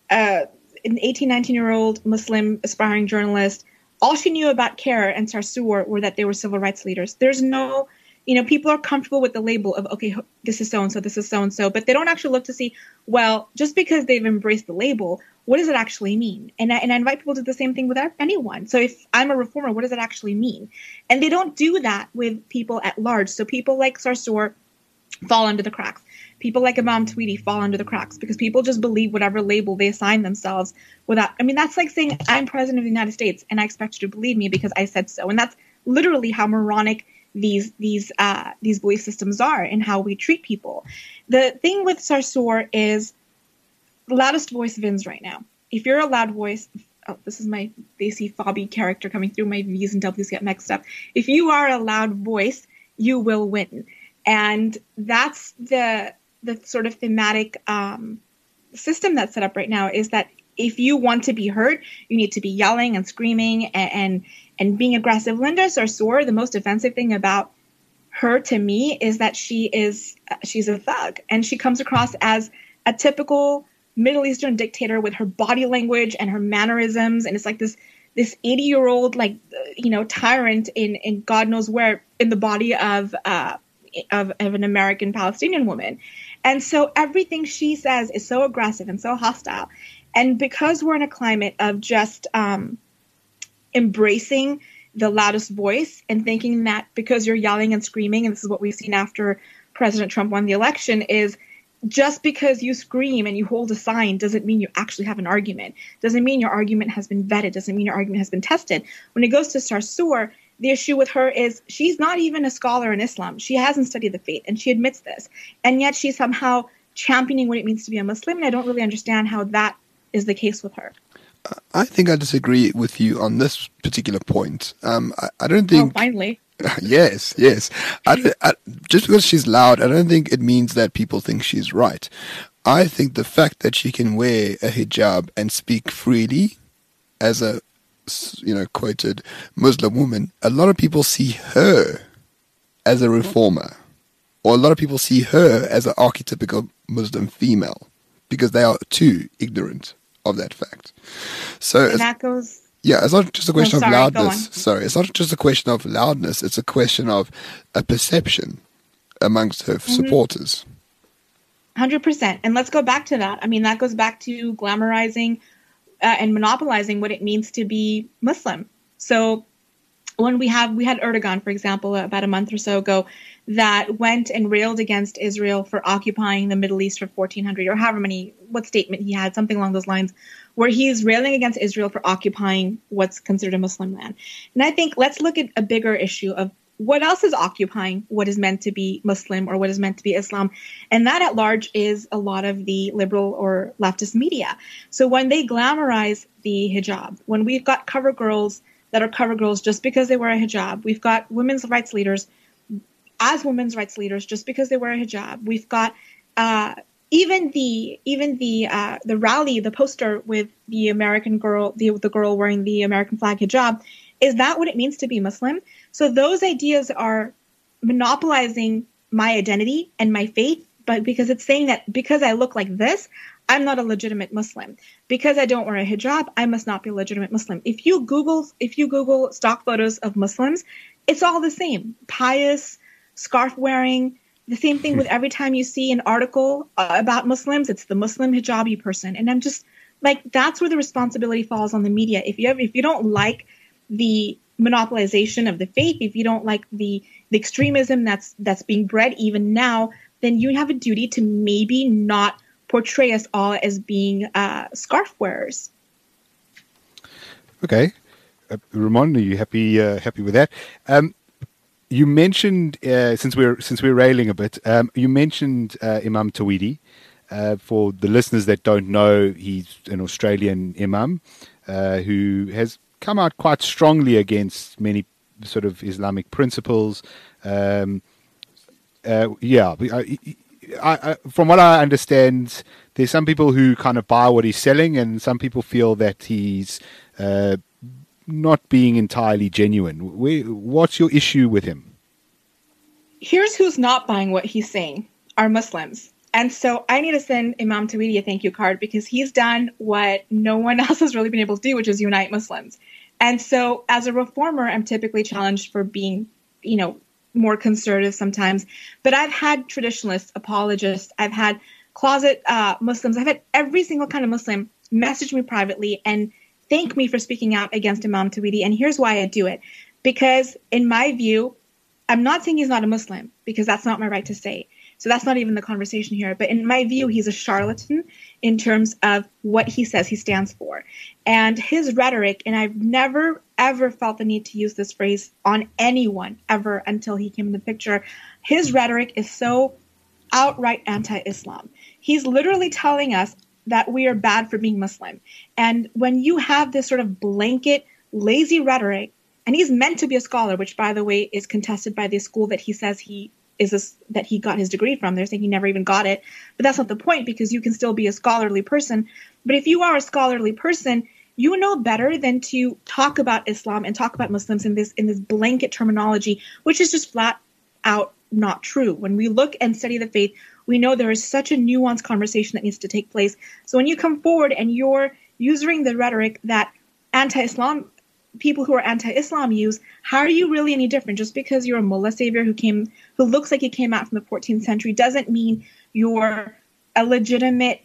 18, 19-year-old Muslim aspiring journalist, all she knew about CARE and Sarsour were that they were civil rights leaders. There's no, people are comfortable with the label of, okay, this is so-and-so, this is so-and-so, but they don't actually look to see, well, just because they've embraced the label, what does it actually mean? And I invite people to do the same thing with anyone. So if I'm a reformer, what does it actually mean? And they don't do that with people at large. So people like Sarsour fall under the cracks. People like Imam Tweedy fall under the cracks because people just believe whatever label they assign themselves without, that's like saying I'm president of the United States and I expect you to believe me because I said so. And that's literally how moronic these belief systems are and how we treat people. The thing with Sarsour is the loudest voice wins right now. If you're a loud voice, this is my Desi Fabi character coming through, my V's and W's get mixed up. If you are a loud voice, you will win. And that's the sort of thematic system that's set up right now, is that if you want to be heard, you need to be yelling and screaming and being aggressive. Linda Sarsour, the most offensive thing about her to me is that she's a thug, and she comes across as a typical Middle Eastern dictator with her body language and her mannerisms, and it's like this 80-year-old tyrant in God knows where in the body of an American Palestinian woman. And so everything she says is so aggressive and so hostile. And because we're in a climate of just embracing the loudest voice and thinking that because you're yelling and screaming, and this is what we've seen after President Trump won the election, is just because you scream and you hold a sign doesn't mean you actually have an argument. Doesn't mean your argument has been vetted. Doesn't mean your argument has been tested. When it goes to Sarsour, the issue with her is she's not even a scholar in Islam. She hasn't studied the faith, and she admits this. And yet she's somehow championing what it means to be a Muslim, and I don't really understand how that is the case with her. I think I disagree with you on this particular point. I don't think... Oh, finally. Yes. Just because she's loud, I don't think it means that people think she's right. I think the fact that she can wear a hijab and speak freely as a quoted Muslim woman, a lot of people see her as a reformer. or a lot of people see her as an archetypical Muslim female because they are too ignorant of that fact. So And that goes. yeah, it's not just a question sorry, of go loudness. on. Sorry, it's not just a question of loudness. It's a question of a perception amongst her supporters. 100%. And let's go back to that. I mean, that goes back to glamorizing and monopolizing what it means to be Muslim. So when we had Erdogan, for example, about a month or so ago, that went and railed against Israel for occupying the Middle East for 1400 or however many, what statement he had, something along those lines, where he's railing against Israel for occupying what's considered a Muslim land. And I think let's look at a bigger issue of what else is occupying what is meant to be Muslim or what is meant to be Islam. And that at large is a lot of the liberal or leftist media. So when they glamorize the hijab, when we've got cover girls that are cover girls just because they wear a hijab, we've got women's rights leaders as women's rights leaders just because they wear a hijab, we've got even the rally, the poster with the American girl, the girl wearing the American flag hijab. Is that what it means to be Muslim? So those ideas are monopolizing my identity and my faith, but because it's saying that because I look like this, I'm not a legitimate Muslim. Because I don't wear a hijab, I must not be a legitimate Muslim. If you Google stock photos of Muslims, it's all the same. Pious, scarf wearing, the same thing with every time you see an article about Muslims, it's the Muslim hijabi person. And I'm just like, that's where the responsibility falls on the media. If you don't like the monopolization of the faith, if you don't like the extremism that's being bred even now, then you have a duty to maybe not portray us all as being scarf wearers. Okay, Ramon, are you happy with that? You mentioned since we're railing a bit, you mentioned Imam Tawhidi. For the listeners that don't know, he's an Australian imam who has come out quite strongly against many sort of Islamic principles. From what I understand, there's some people who kind of buy what he's selling, and some people feel that he's not being entirely genuine. What's your issue with him? Here's who's not buying what he's saying, are Muslims. And so I need to send Imam Tawhidi a thank you card because he's done what no one else has really been able to do, which is unite Muslims. And so as a reformer, I'm typically challenged for being, more conservative sometimes. But I've had traditionalists, apologists, I've had closet Muslims, I've had every single kind of Muslim message me privately and thank me for speaking out against Imam Tawhidi. And here's why I do it. Because in my view, I'm not saying he's not a Muslim, because that's not my right to say. So that's not even the conversation here. But in my view, he's a charlatan in terms of what he says he stands for. And his rhetoric, and I've never, ever felt the need to use this phrase on anyone ever until he came in the picture. His rhetoric is so outright anti-Islam. He's literally telling us that we are bad for being Muslim. And when you have this sort of blanket, lazy rhetoric, and he's meant to be a scholar, which, by the way, is contested by the school that he says that he got his degree from. They're saying he never even got it. But that's not the point, because you can still be a scholarly person. But if you are a scholarly person, you know better than to talk about Islam and talk about Muslims in this blanket terminology, which is just flat out not true. When we look and study the faith, we know there is such a nuanced conversation that needs to take place. So when you come forward and you're using the rhetoric that people who are anti-Islam use, how are you really any different? Just because you're a mullah savior who looks like he came out from the 14th century doesn't mean you're a legitimate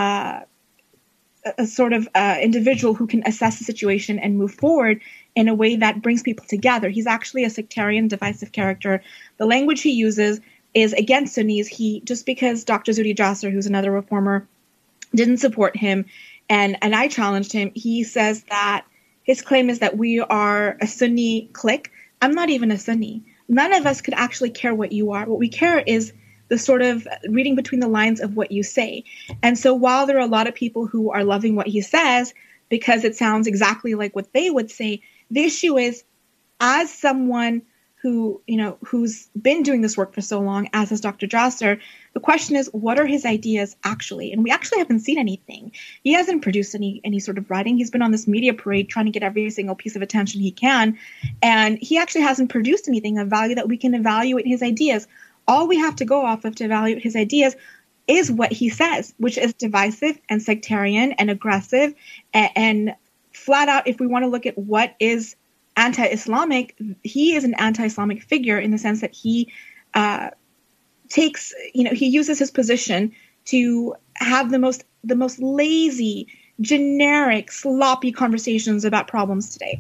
individual who can assess the situation and move forward in a way that brings people together. He's actually a sectarian, divisive character. The language he uses is against Sunnis. Just because Dr. Zuhdi Jasser, who's another reformer, didn't support him, and I challenged him, he says that his claim is that we are a Sunni clique. I'm not even a Sunni. None of us could actually care what you are. What we care is the sort of reading between the lines of what you say. And so while there are a lot of people who are loving what he says because it sounds exactly like what they would say, the issue is, as someone who's been doing this work for so long, as is Dr. Jasser, the question is, what are his ideas actually? And we actually haven't seen anything. He hasn't produced any sort of writing. He's been on this media parade trying to get every single piece of attention he can. And he actually hasn't produced anything of value that we can evaluate his ideas. all we have to go off of to evaluate his ideas is what he says, which is divisive and sectarian and aggressive and flat out, if we want to look at what is anti-Islamic, he is an anti-Islamic figure in the sense that he he uses his position to have the most lazy, generic, sloppy conversations about problems today.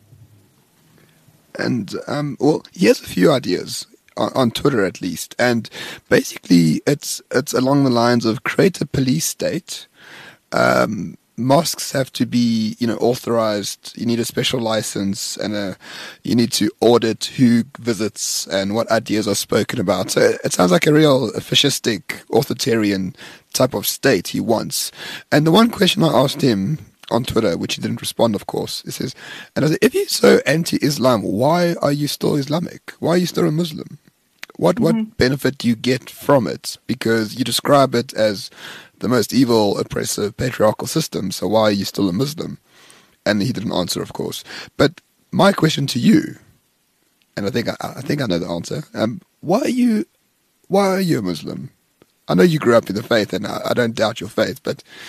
And, he has a few ideas on Twitter at least. And basically it's along the lines of create a police state. Mosques have to be, authorized. You need a special license and you need to audit who visits and what ideas are spoken about. So it sounds like a real fascistic, authoritarian type of state he wants. And the one question I asked him on Twitter, which he didn't respond, of course, it says, and I said, if you're so anti-Islam, why are you still Islamic? Why are you still a Muslim? What benefit do you get from it? Because you describe it as the most evil, oppressive, patriarchal system. So why are you still a Muslim? And he didn't answer, of course. But my question to you, and I think I know the answer. Why are you a Muslim? I know you grew up in the faith, and I don't doubt your faith,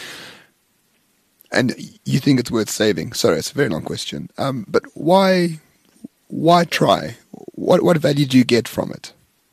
and you think it's worth saving. Sorry, it's a very long question. But why try? What value do you get from it?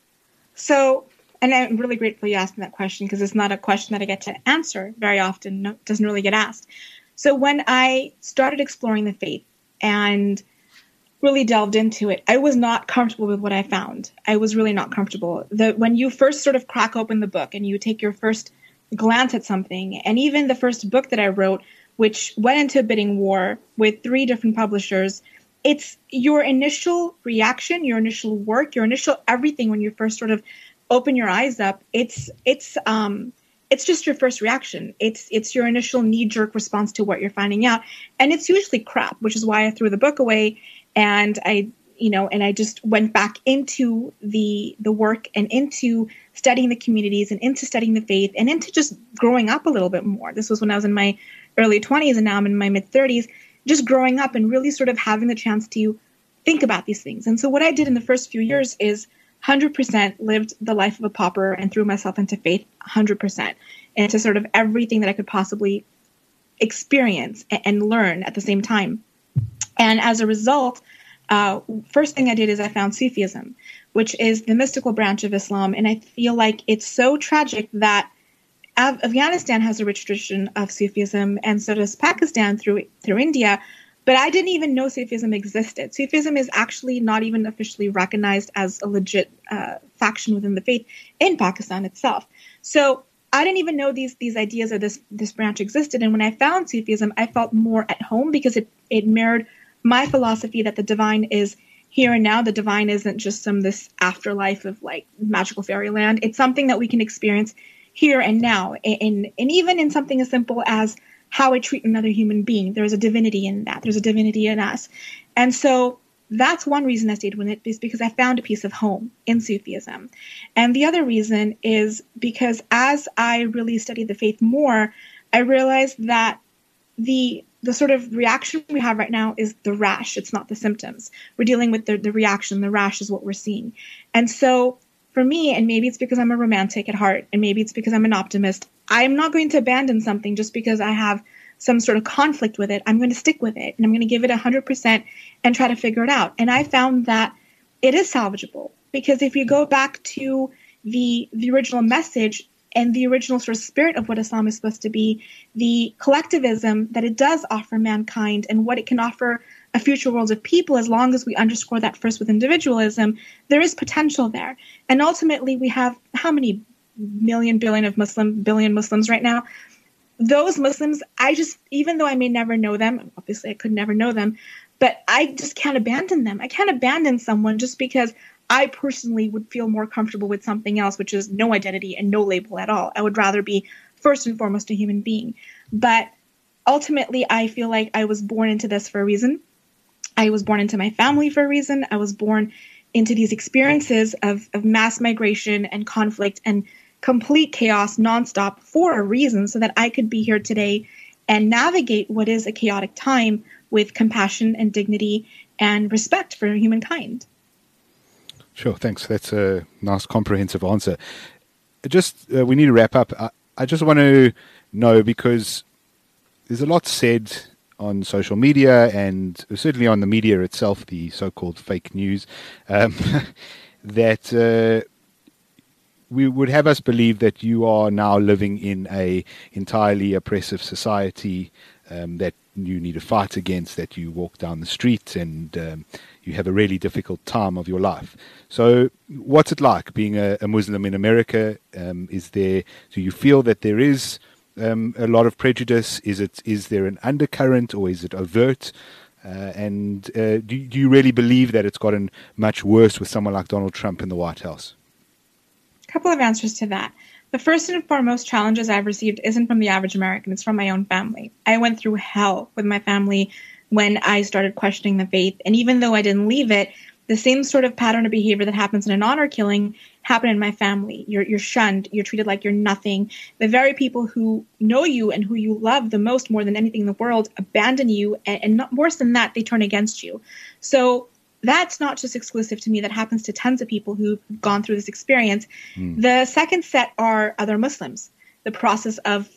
So, and I'm really grateful you asked me that question because it's not a question that I get to answer very often. No, it doesn't really get asked. So when I started exploring the faith and really delved into it, I was not comfortable with what I found. I was really not comfortable. When you first sort of crack open the book and you take your first glance at something, and even the first book that I wrote, which went into a bidding war with 3 different publishers, it's your initial reaction, your initial work, your initial everything when you first sort of open your eyes up. It's just your first reaction. It's your initial knee-jerk response to what you're finding out, and it's usually crap, which is why I threw the book away, and I just went back into the work and into studying the communities and into studying the faith and into just growing up a little bit more. This was when I was in my early 20s, and now I'm in my mid-30s. Just growing up and really sort of having the chance to think about these things. And so what I did in the first few years is 100% lived the life of a pauper and threw myself into faith 100%, into sort of everything that I could possibly experience and learn at the same time. And as a result, first thing I did is I found Sufism, which is the mystical branch of Islam. And I feel like it's so tragic that Afghanistan has a rich tradition of Sufism, and so does Pakistan through India. But I didn't even know Sufism existed. Sufism is actually not even officially recognized as a legit faction within the faith in Pakistan itself. So I didn't even know these ideas or this branch existed. And when I found Sufism, I felt more at home because it mirrored my philosophy that the divine is here and now. The divine isn't just this afterlife of like magical fairyland. It's something that we can experience here and now, and even in something as simple as how I treat another human being. There's a divinity in that. There's a divinity in us. And so that's one reason I stayed with it, is because I found a piece of home in Sufism. And the other reason is because as I really studied the faith more, I realized that the sort of reaction we have right now is the rash. It's not the symptoms. We're dealing with the reaction. The rash is what we're seeing. And so for me, and maybe it's because I'm a romantic at heart, and maybe it's because I'm an optimist, I'm not going to abandon something just because I have some sort of conflict with it. I'm going to stick with it, and I'm going to give it 100% and try to figure it out. And I found that it is salvageable, because if you go back to the original message and the original sort of spirit of what Islam is supposed to be, the collectivism that it does offer mankind and what it can offer a future world of people, as long as we underscore that first with individualism, there is potential there. And ultimately, we have how many billion Muslims right now? Those Muslims, even though I may never know them, obviously I could never know them, but I just can't abandon them. I can't abandon someone just because I personally would feel more comfortable with something else, which is no identity and no label at all. I would rather be first and foremost a human being. But ultimately, I feel like I was born into this for a reason. I was born into my family for a reason. I was born into these experiences of mass migration and conflict and complete chaos nonstop for a reason, so that I could be here today and navigate what is a chaotic time with compassion and dignity and respect for humankind. Sure, thanks. That's a nice comprehensive answer. Just we need to wrap up. I just want to know, because there's a lot said on social media and certainly on the media itself, the so-called fake news, that we would have us believe that you are now living in a entirely oppressive society, that you need to fight against, that you walk down the street and you have a really difficult time of your life. So what's it like being a Muslim in America? Do you feel that there is a lot of prejudice? Is there an undercurrent, or is it overt? Do you really believe that it's gotten much worse with someone like Donald Trump in the White House? A couple of answers to that. The first and foremost challenges I've received isn't from the average American. It's from my own family. I went through hell with my family when I started questioning the faith. And even though I didn't leave it, the same sort of pattern of behavior that happens in an honor killing happened in my family. You're shunned. You're treated like you're nothing. The very people who know you and who you love the most, more than anything in the world, abandon you. And not worse than that, they turn against you. So that's not just exclusive to me. That happens to tons of people who've gone through this experience. The second set are other Muslims. The process of,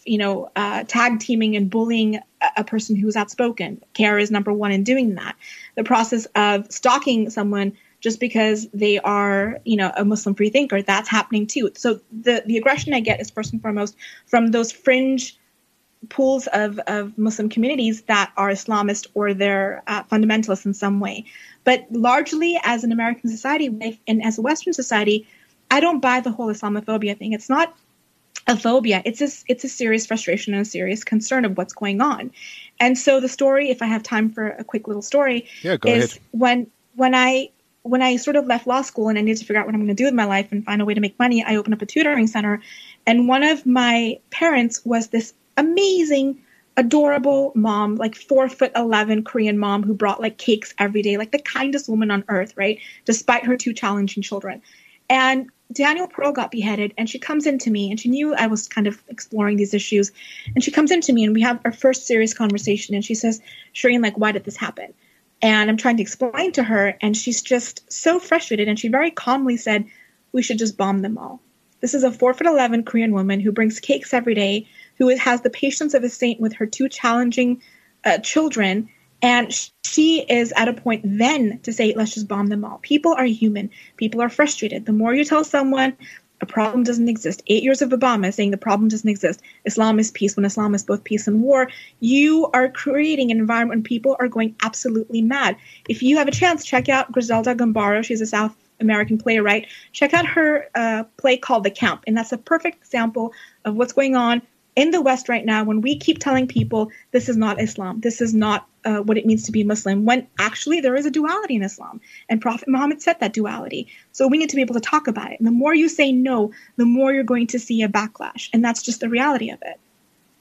tag teaming and bullying a person who's outspoken. CAIR is number one in doing that. The process of stalking someone just because they are, a Muslim free thinker, that's happening too. So the aggression I get is first and foremost from those fringe pools of Muslim communities that are Islamist or they're fundamentalists in some way. But largely as an American society and as a Western society, I don't buy the whole Islamophobia thing. It's not a phobia. It's a serious frustration and a serious concern of what's going on. And so the story, if I have time for a quick little story, go is ahead. when I sort of left law school and I needed to figure out what I'm going to do with my life and find a way to make money, I opened up a tutoring center. And one of my parents was this amazing, adorable mom, like 4'11" Korean mom who brought like cakes every day, like the kindest woman on earth, right? Despite her two challenging children. And Daniel Pearl got beheaded, and she comes into me, and she knew I was kind of exploring these issues. And she comes into me, and we have our first serious conversation. And she says, Shireen, like, why did this happen? And I'm trying to explain to her, and she's just so frustrated. And she very calmly said, we should just bomb them all. This is a 4'11" Korean woman who brings cakes every day, who has the patience of a saint with her two challenging children. And she is at a point then to say, let's just bomb them all. People are human. People are frustrated. The more you tell someone a problem doesn't exist, 8 years of Obama saying the problem doesn't exist, Islam is peace when Islam is both peace and war, you are creating an environment when people are going absolutely mad. If you have a chance, check out Griselda Gambaro. She's a South American playwright. Check out her play called The Camp. And that's a perfect example of what's going on in the West right now when we keep telling people this is not Islam, this is not what it means to be Muslim, when actually there is a duality in Islam. And Prophet Muhammad said that duality. So we need to be able to talk about it. And the more you say no, the more you're going to see a backlash. And that's just the reality of it.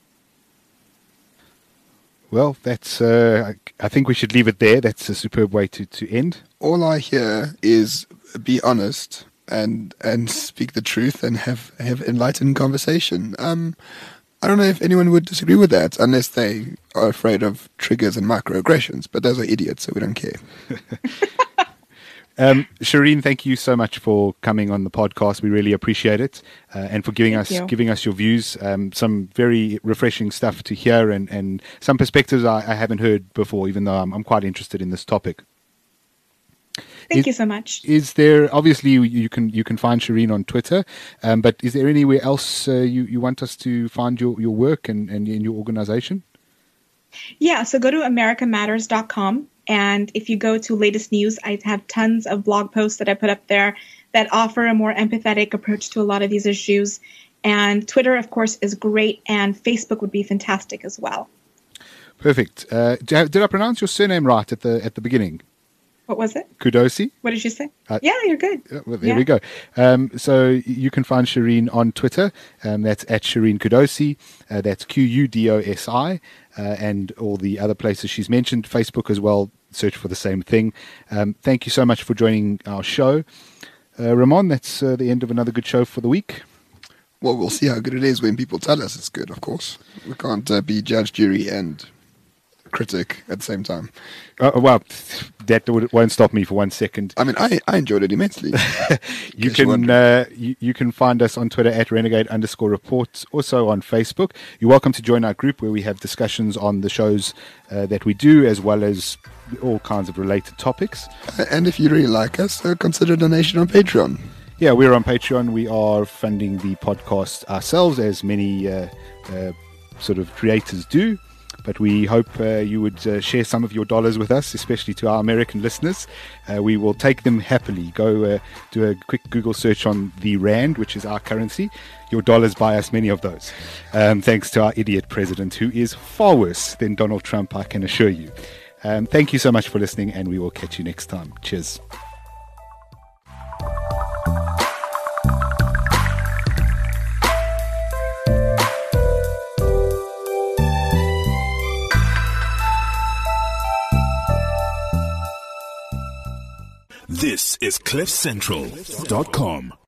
Well, that's. I think we should leave it there. That's a superb way to end. All I hear is be honest and speak the truth and have enlightened conversation. I don't know if anyone would disagree with that unless they are afraid of triggers and microaggressions, but those are idiots, so we don't care. Shireen, thank you so much for coming on the podcast. We really appreciate it, and for giving us your views. Some very refreshing stuff to hear, and some perspectives I haven't heard before, even though I'm quite interested in this topic. Thank you so much. Is there, obviously you can find Shireen on Twitter, but is there anywhere else you want us to find your work and in your organization? Yeah, so go to americamatters.com. And if you go to latest news, I have tons of blog posts that I put up there that offer a more empathetic approach to a lot of these issues. And Twitter, of course, is great, and Facebook would be fantastic as well. Perfect. Did I pronounce your surname right at the beginning? What was it? Kudosi. What did you say? Yeah, you're good. Well, there we go. So you can find Shireen on Twitter. That's at Shireen Kudosi. That's Qudosi. And all the other places she's mentioned. Facebook as well. Search for the same thing. Thank you so much for joining our show. Ramon, that's the end of another good show for the week. Well, we'll see how good it is when people tell us it's good, of course. We can't be judge, jury, and critic at the same time. Well, that won't stop me for 1 second. I mean, I enjoyed it immensely. You can find us on Twitter at renegade_reports, also on Facebook. You're welcome to join our group where we have discussions on the shows that we do, as well as all kinds of related topics. And if you really like us, consider a donation on Patreon. Yeah, we're on Patreon. We are funding the podcast ourselves, as many sort of creators do. But we hope you would share some of your dollars with us, especially to our American listeners. We will take them happily. Go do a quick Google search on the Rand, which is our currency. Your dollars buy us many of those. Thanks to our idiot president, who is far worse than Donald Trump, I can assure you. Thank you so much for listening, and we will catch you next time. Cheers. This is CliffCentral.com.